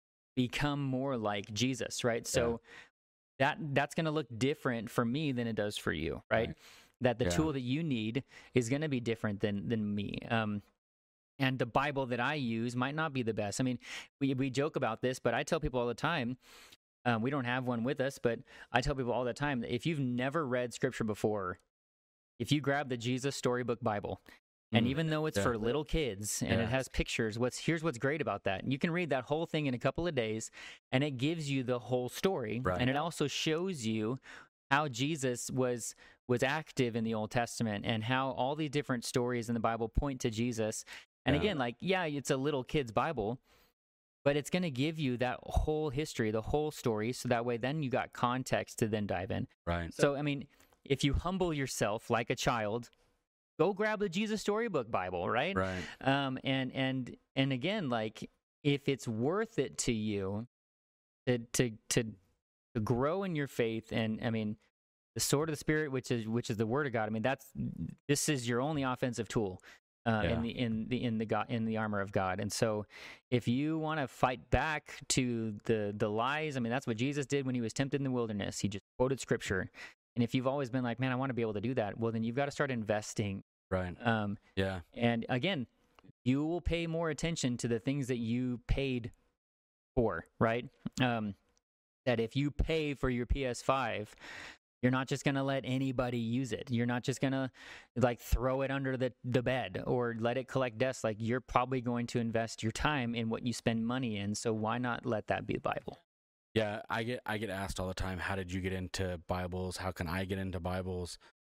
become more like Jesus, right? So that that's going to look different for me than it does for you, right? Right. That the Yeah. tool that you need is going to be different than than me. Um, and the Bible that I use might not be the best. I mean, we we joke about this, but I tell people all the time. Um, we don't have one with us, but I tell people all the time that if you've never read Scripture before, if you grab the Jesus Storybook Bible, and Mm, even though it's yeah. for little kids and Yeah. it has pictures, what's here's what's great about that. You can read that whole thing in a couple of days, and it gives you the whole story. Right. And it also shows you how Jesus was was active in the Old Testament and how all these different stories in the Bible point to Jesus. And Yeah. again, like, yeah, it's a little kid's Bible, but it's going to give you that whole history, the whole story. So that way, then you got context to then dive in. Right. So, I mean, if you humble yourself like a child, go grab the Jesus Storybook Bible, right? Right. Um, and and and again, like, if it's worth it to you to to to, to grow in your faith, and I mean, the sword of the Spirit, which is which is the Word of God. I mean, that's this is your only offensive tool uh, Yeah. in the in the in the God in the armor of God. And so, if you want to fight back to the the lies, I mean, that's what Jesus did when he was tempted in the wilderness. He just quoted Scripture. And if you've always been like, man, I want to be able to do that, well, then you've got to start investing. Right. Um, Yeah. and again, you will pay more attention to the things that you paid for, right? Um, that if you pay for your P S five, you're not just going to let anybody use it. You're not just going to like throw it under the, the bed or let it collect dust. Like, you're probably going to invest your time in what you spend money in. So why not let that be the Bible? Yeah, I get I get asked all the time, how did you get into Bibles? How can I get into Bibles?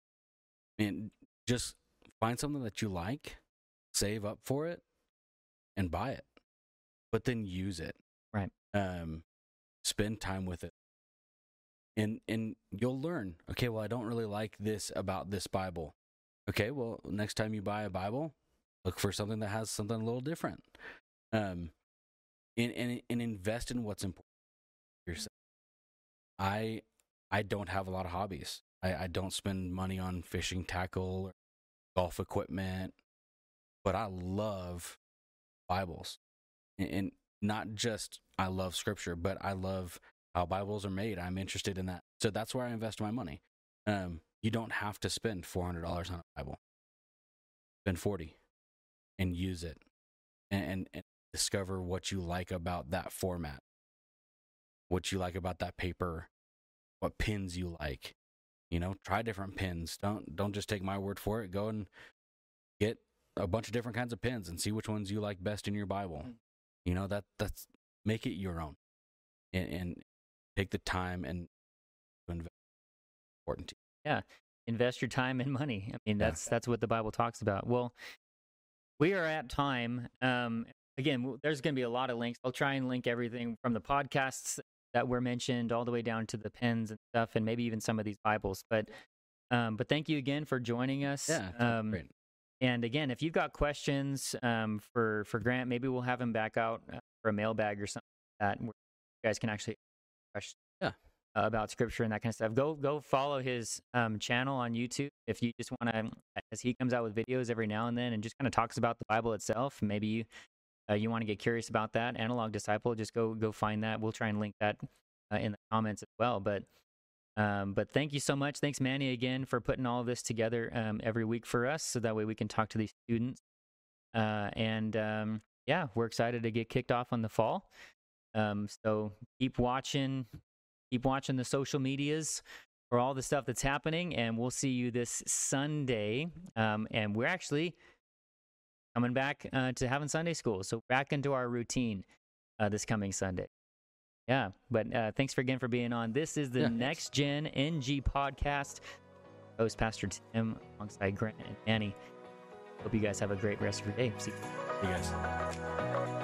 And just find something that you like, save up for it, and buy it. But then use it. Right. Um, spend time with it. And and you'll learn, okay, well, I don't really like this about this Bible. Okay, well, next time you buy a Bible, look for something that has something a little different. Um, and, and, and invest in what's important to yourself. I I don't have a lot of hobbies. I, I don't spend money on fishing tackle or golf equipment, but I love Bibles. And, and not just I love Scripture, but I love how Bibles are made. I'm interested in that. So that's where I invest my money. Um, you don't have to spend four hundred dollars on a Bible. Spend forty dollars and use it and, and, and discover what you like about that format, what you like about that paper, what pins you like. You know, try different pins. Don't don't just take my word for it. Go and get a bunch of different kinds of pins and see which ones you like best in your Bible. You know, that that's make it your own. And, and take the time and invest. Important to you. Yeah. Invest your time and money. I mean, that's that's what the Bible talks about. Well, we are at time. Um, again, w- there's going to be a lot of links. I'll try and link everything from the podcasts that were mentioned all the way down to the pens and stuff, and maybe even some of these Bibles. But um, but thank you again for joining us. Yeah, that's Um, great. and again, if you've got questions um, for for Grant, maybe we'll have him back out uh, for a mailbag or something like that, where you guys can actually ask questions Yeah. uh, about Scripture and that kind of stuff. Go go follow his um, channel on YouTube if you just want to, as he comes out with videos every now and then and just kind of talks about the Bible itself. Maybe you uh, you want to get curious about that. Analog Disciple, just go go find that. We'll try and link that uh, in the comments as well. But um, but thank you so much. Thanks, Manny, again for putting all of this together um, every week for us, so that way we can talk to these students. Uh, and um, yeah, we're excited to get kicked off on the fall. Um, so keep watching, keep watching the social medias for all the stuff that's happening, and we'll see you this Sunday. Um, and we're actually coming back uh, to having Sunday school, so back into our routine uh, this coming Sunday. Yeah, but uh, thanks for again for being on. This is the Yeah, thanks. Next Gen N G podcast. Host Pastor Tim alongside Grant and Annie. Hope you guys have a great rest of your day. See you. You guys.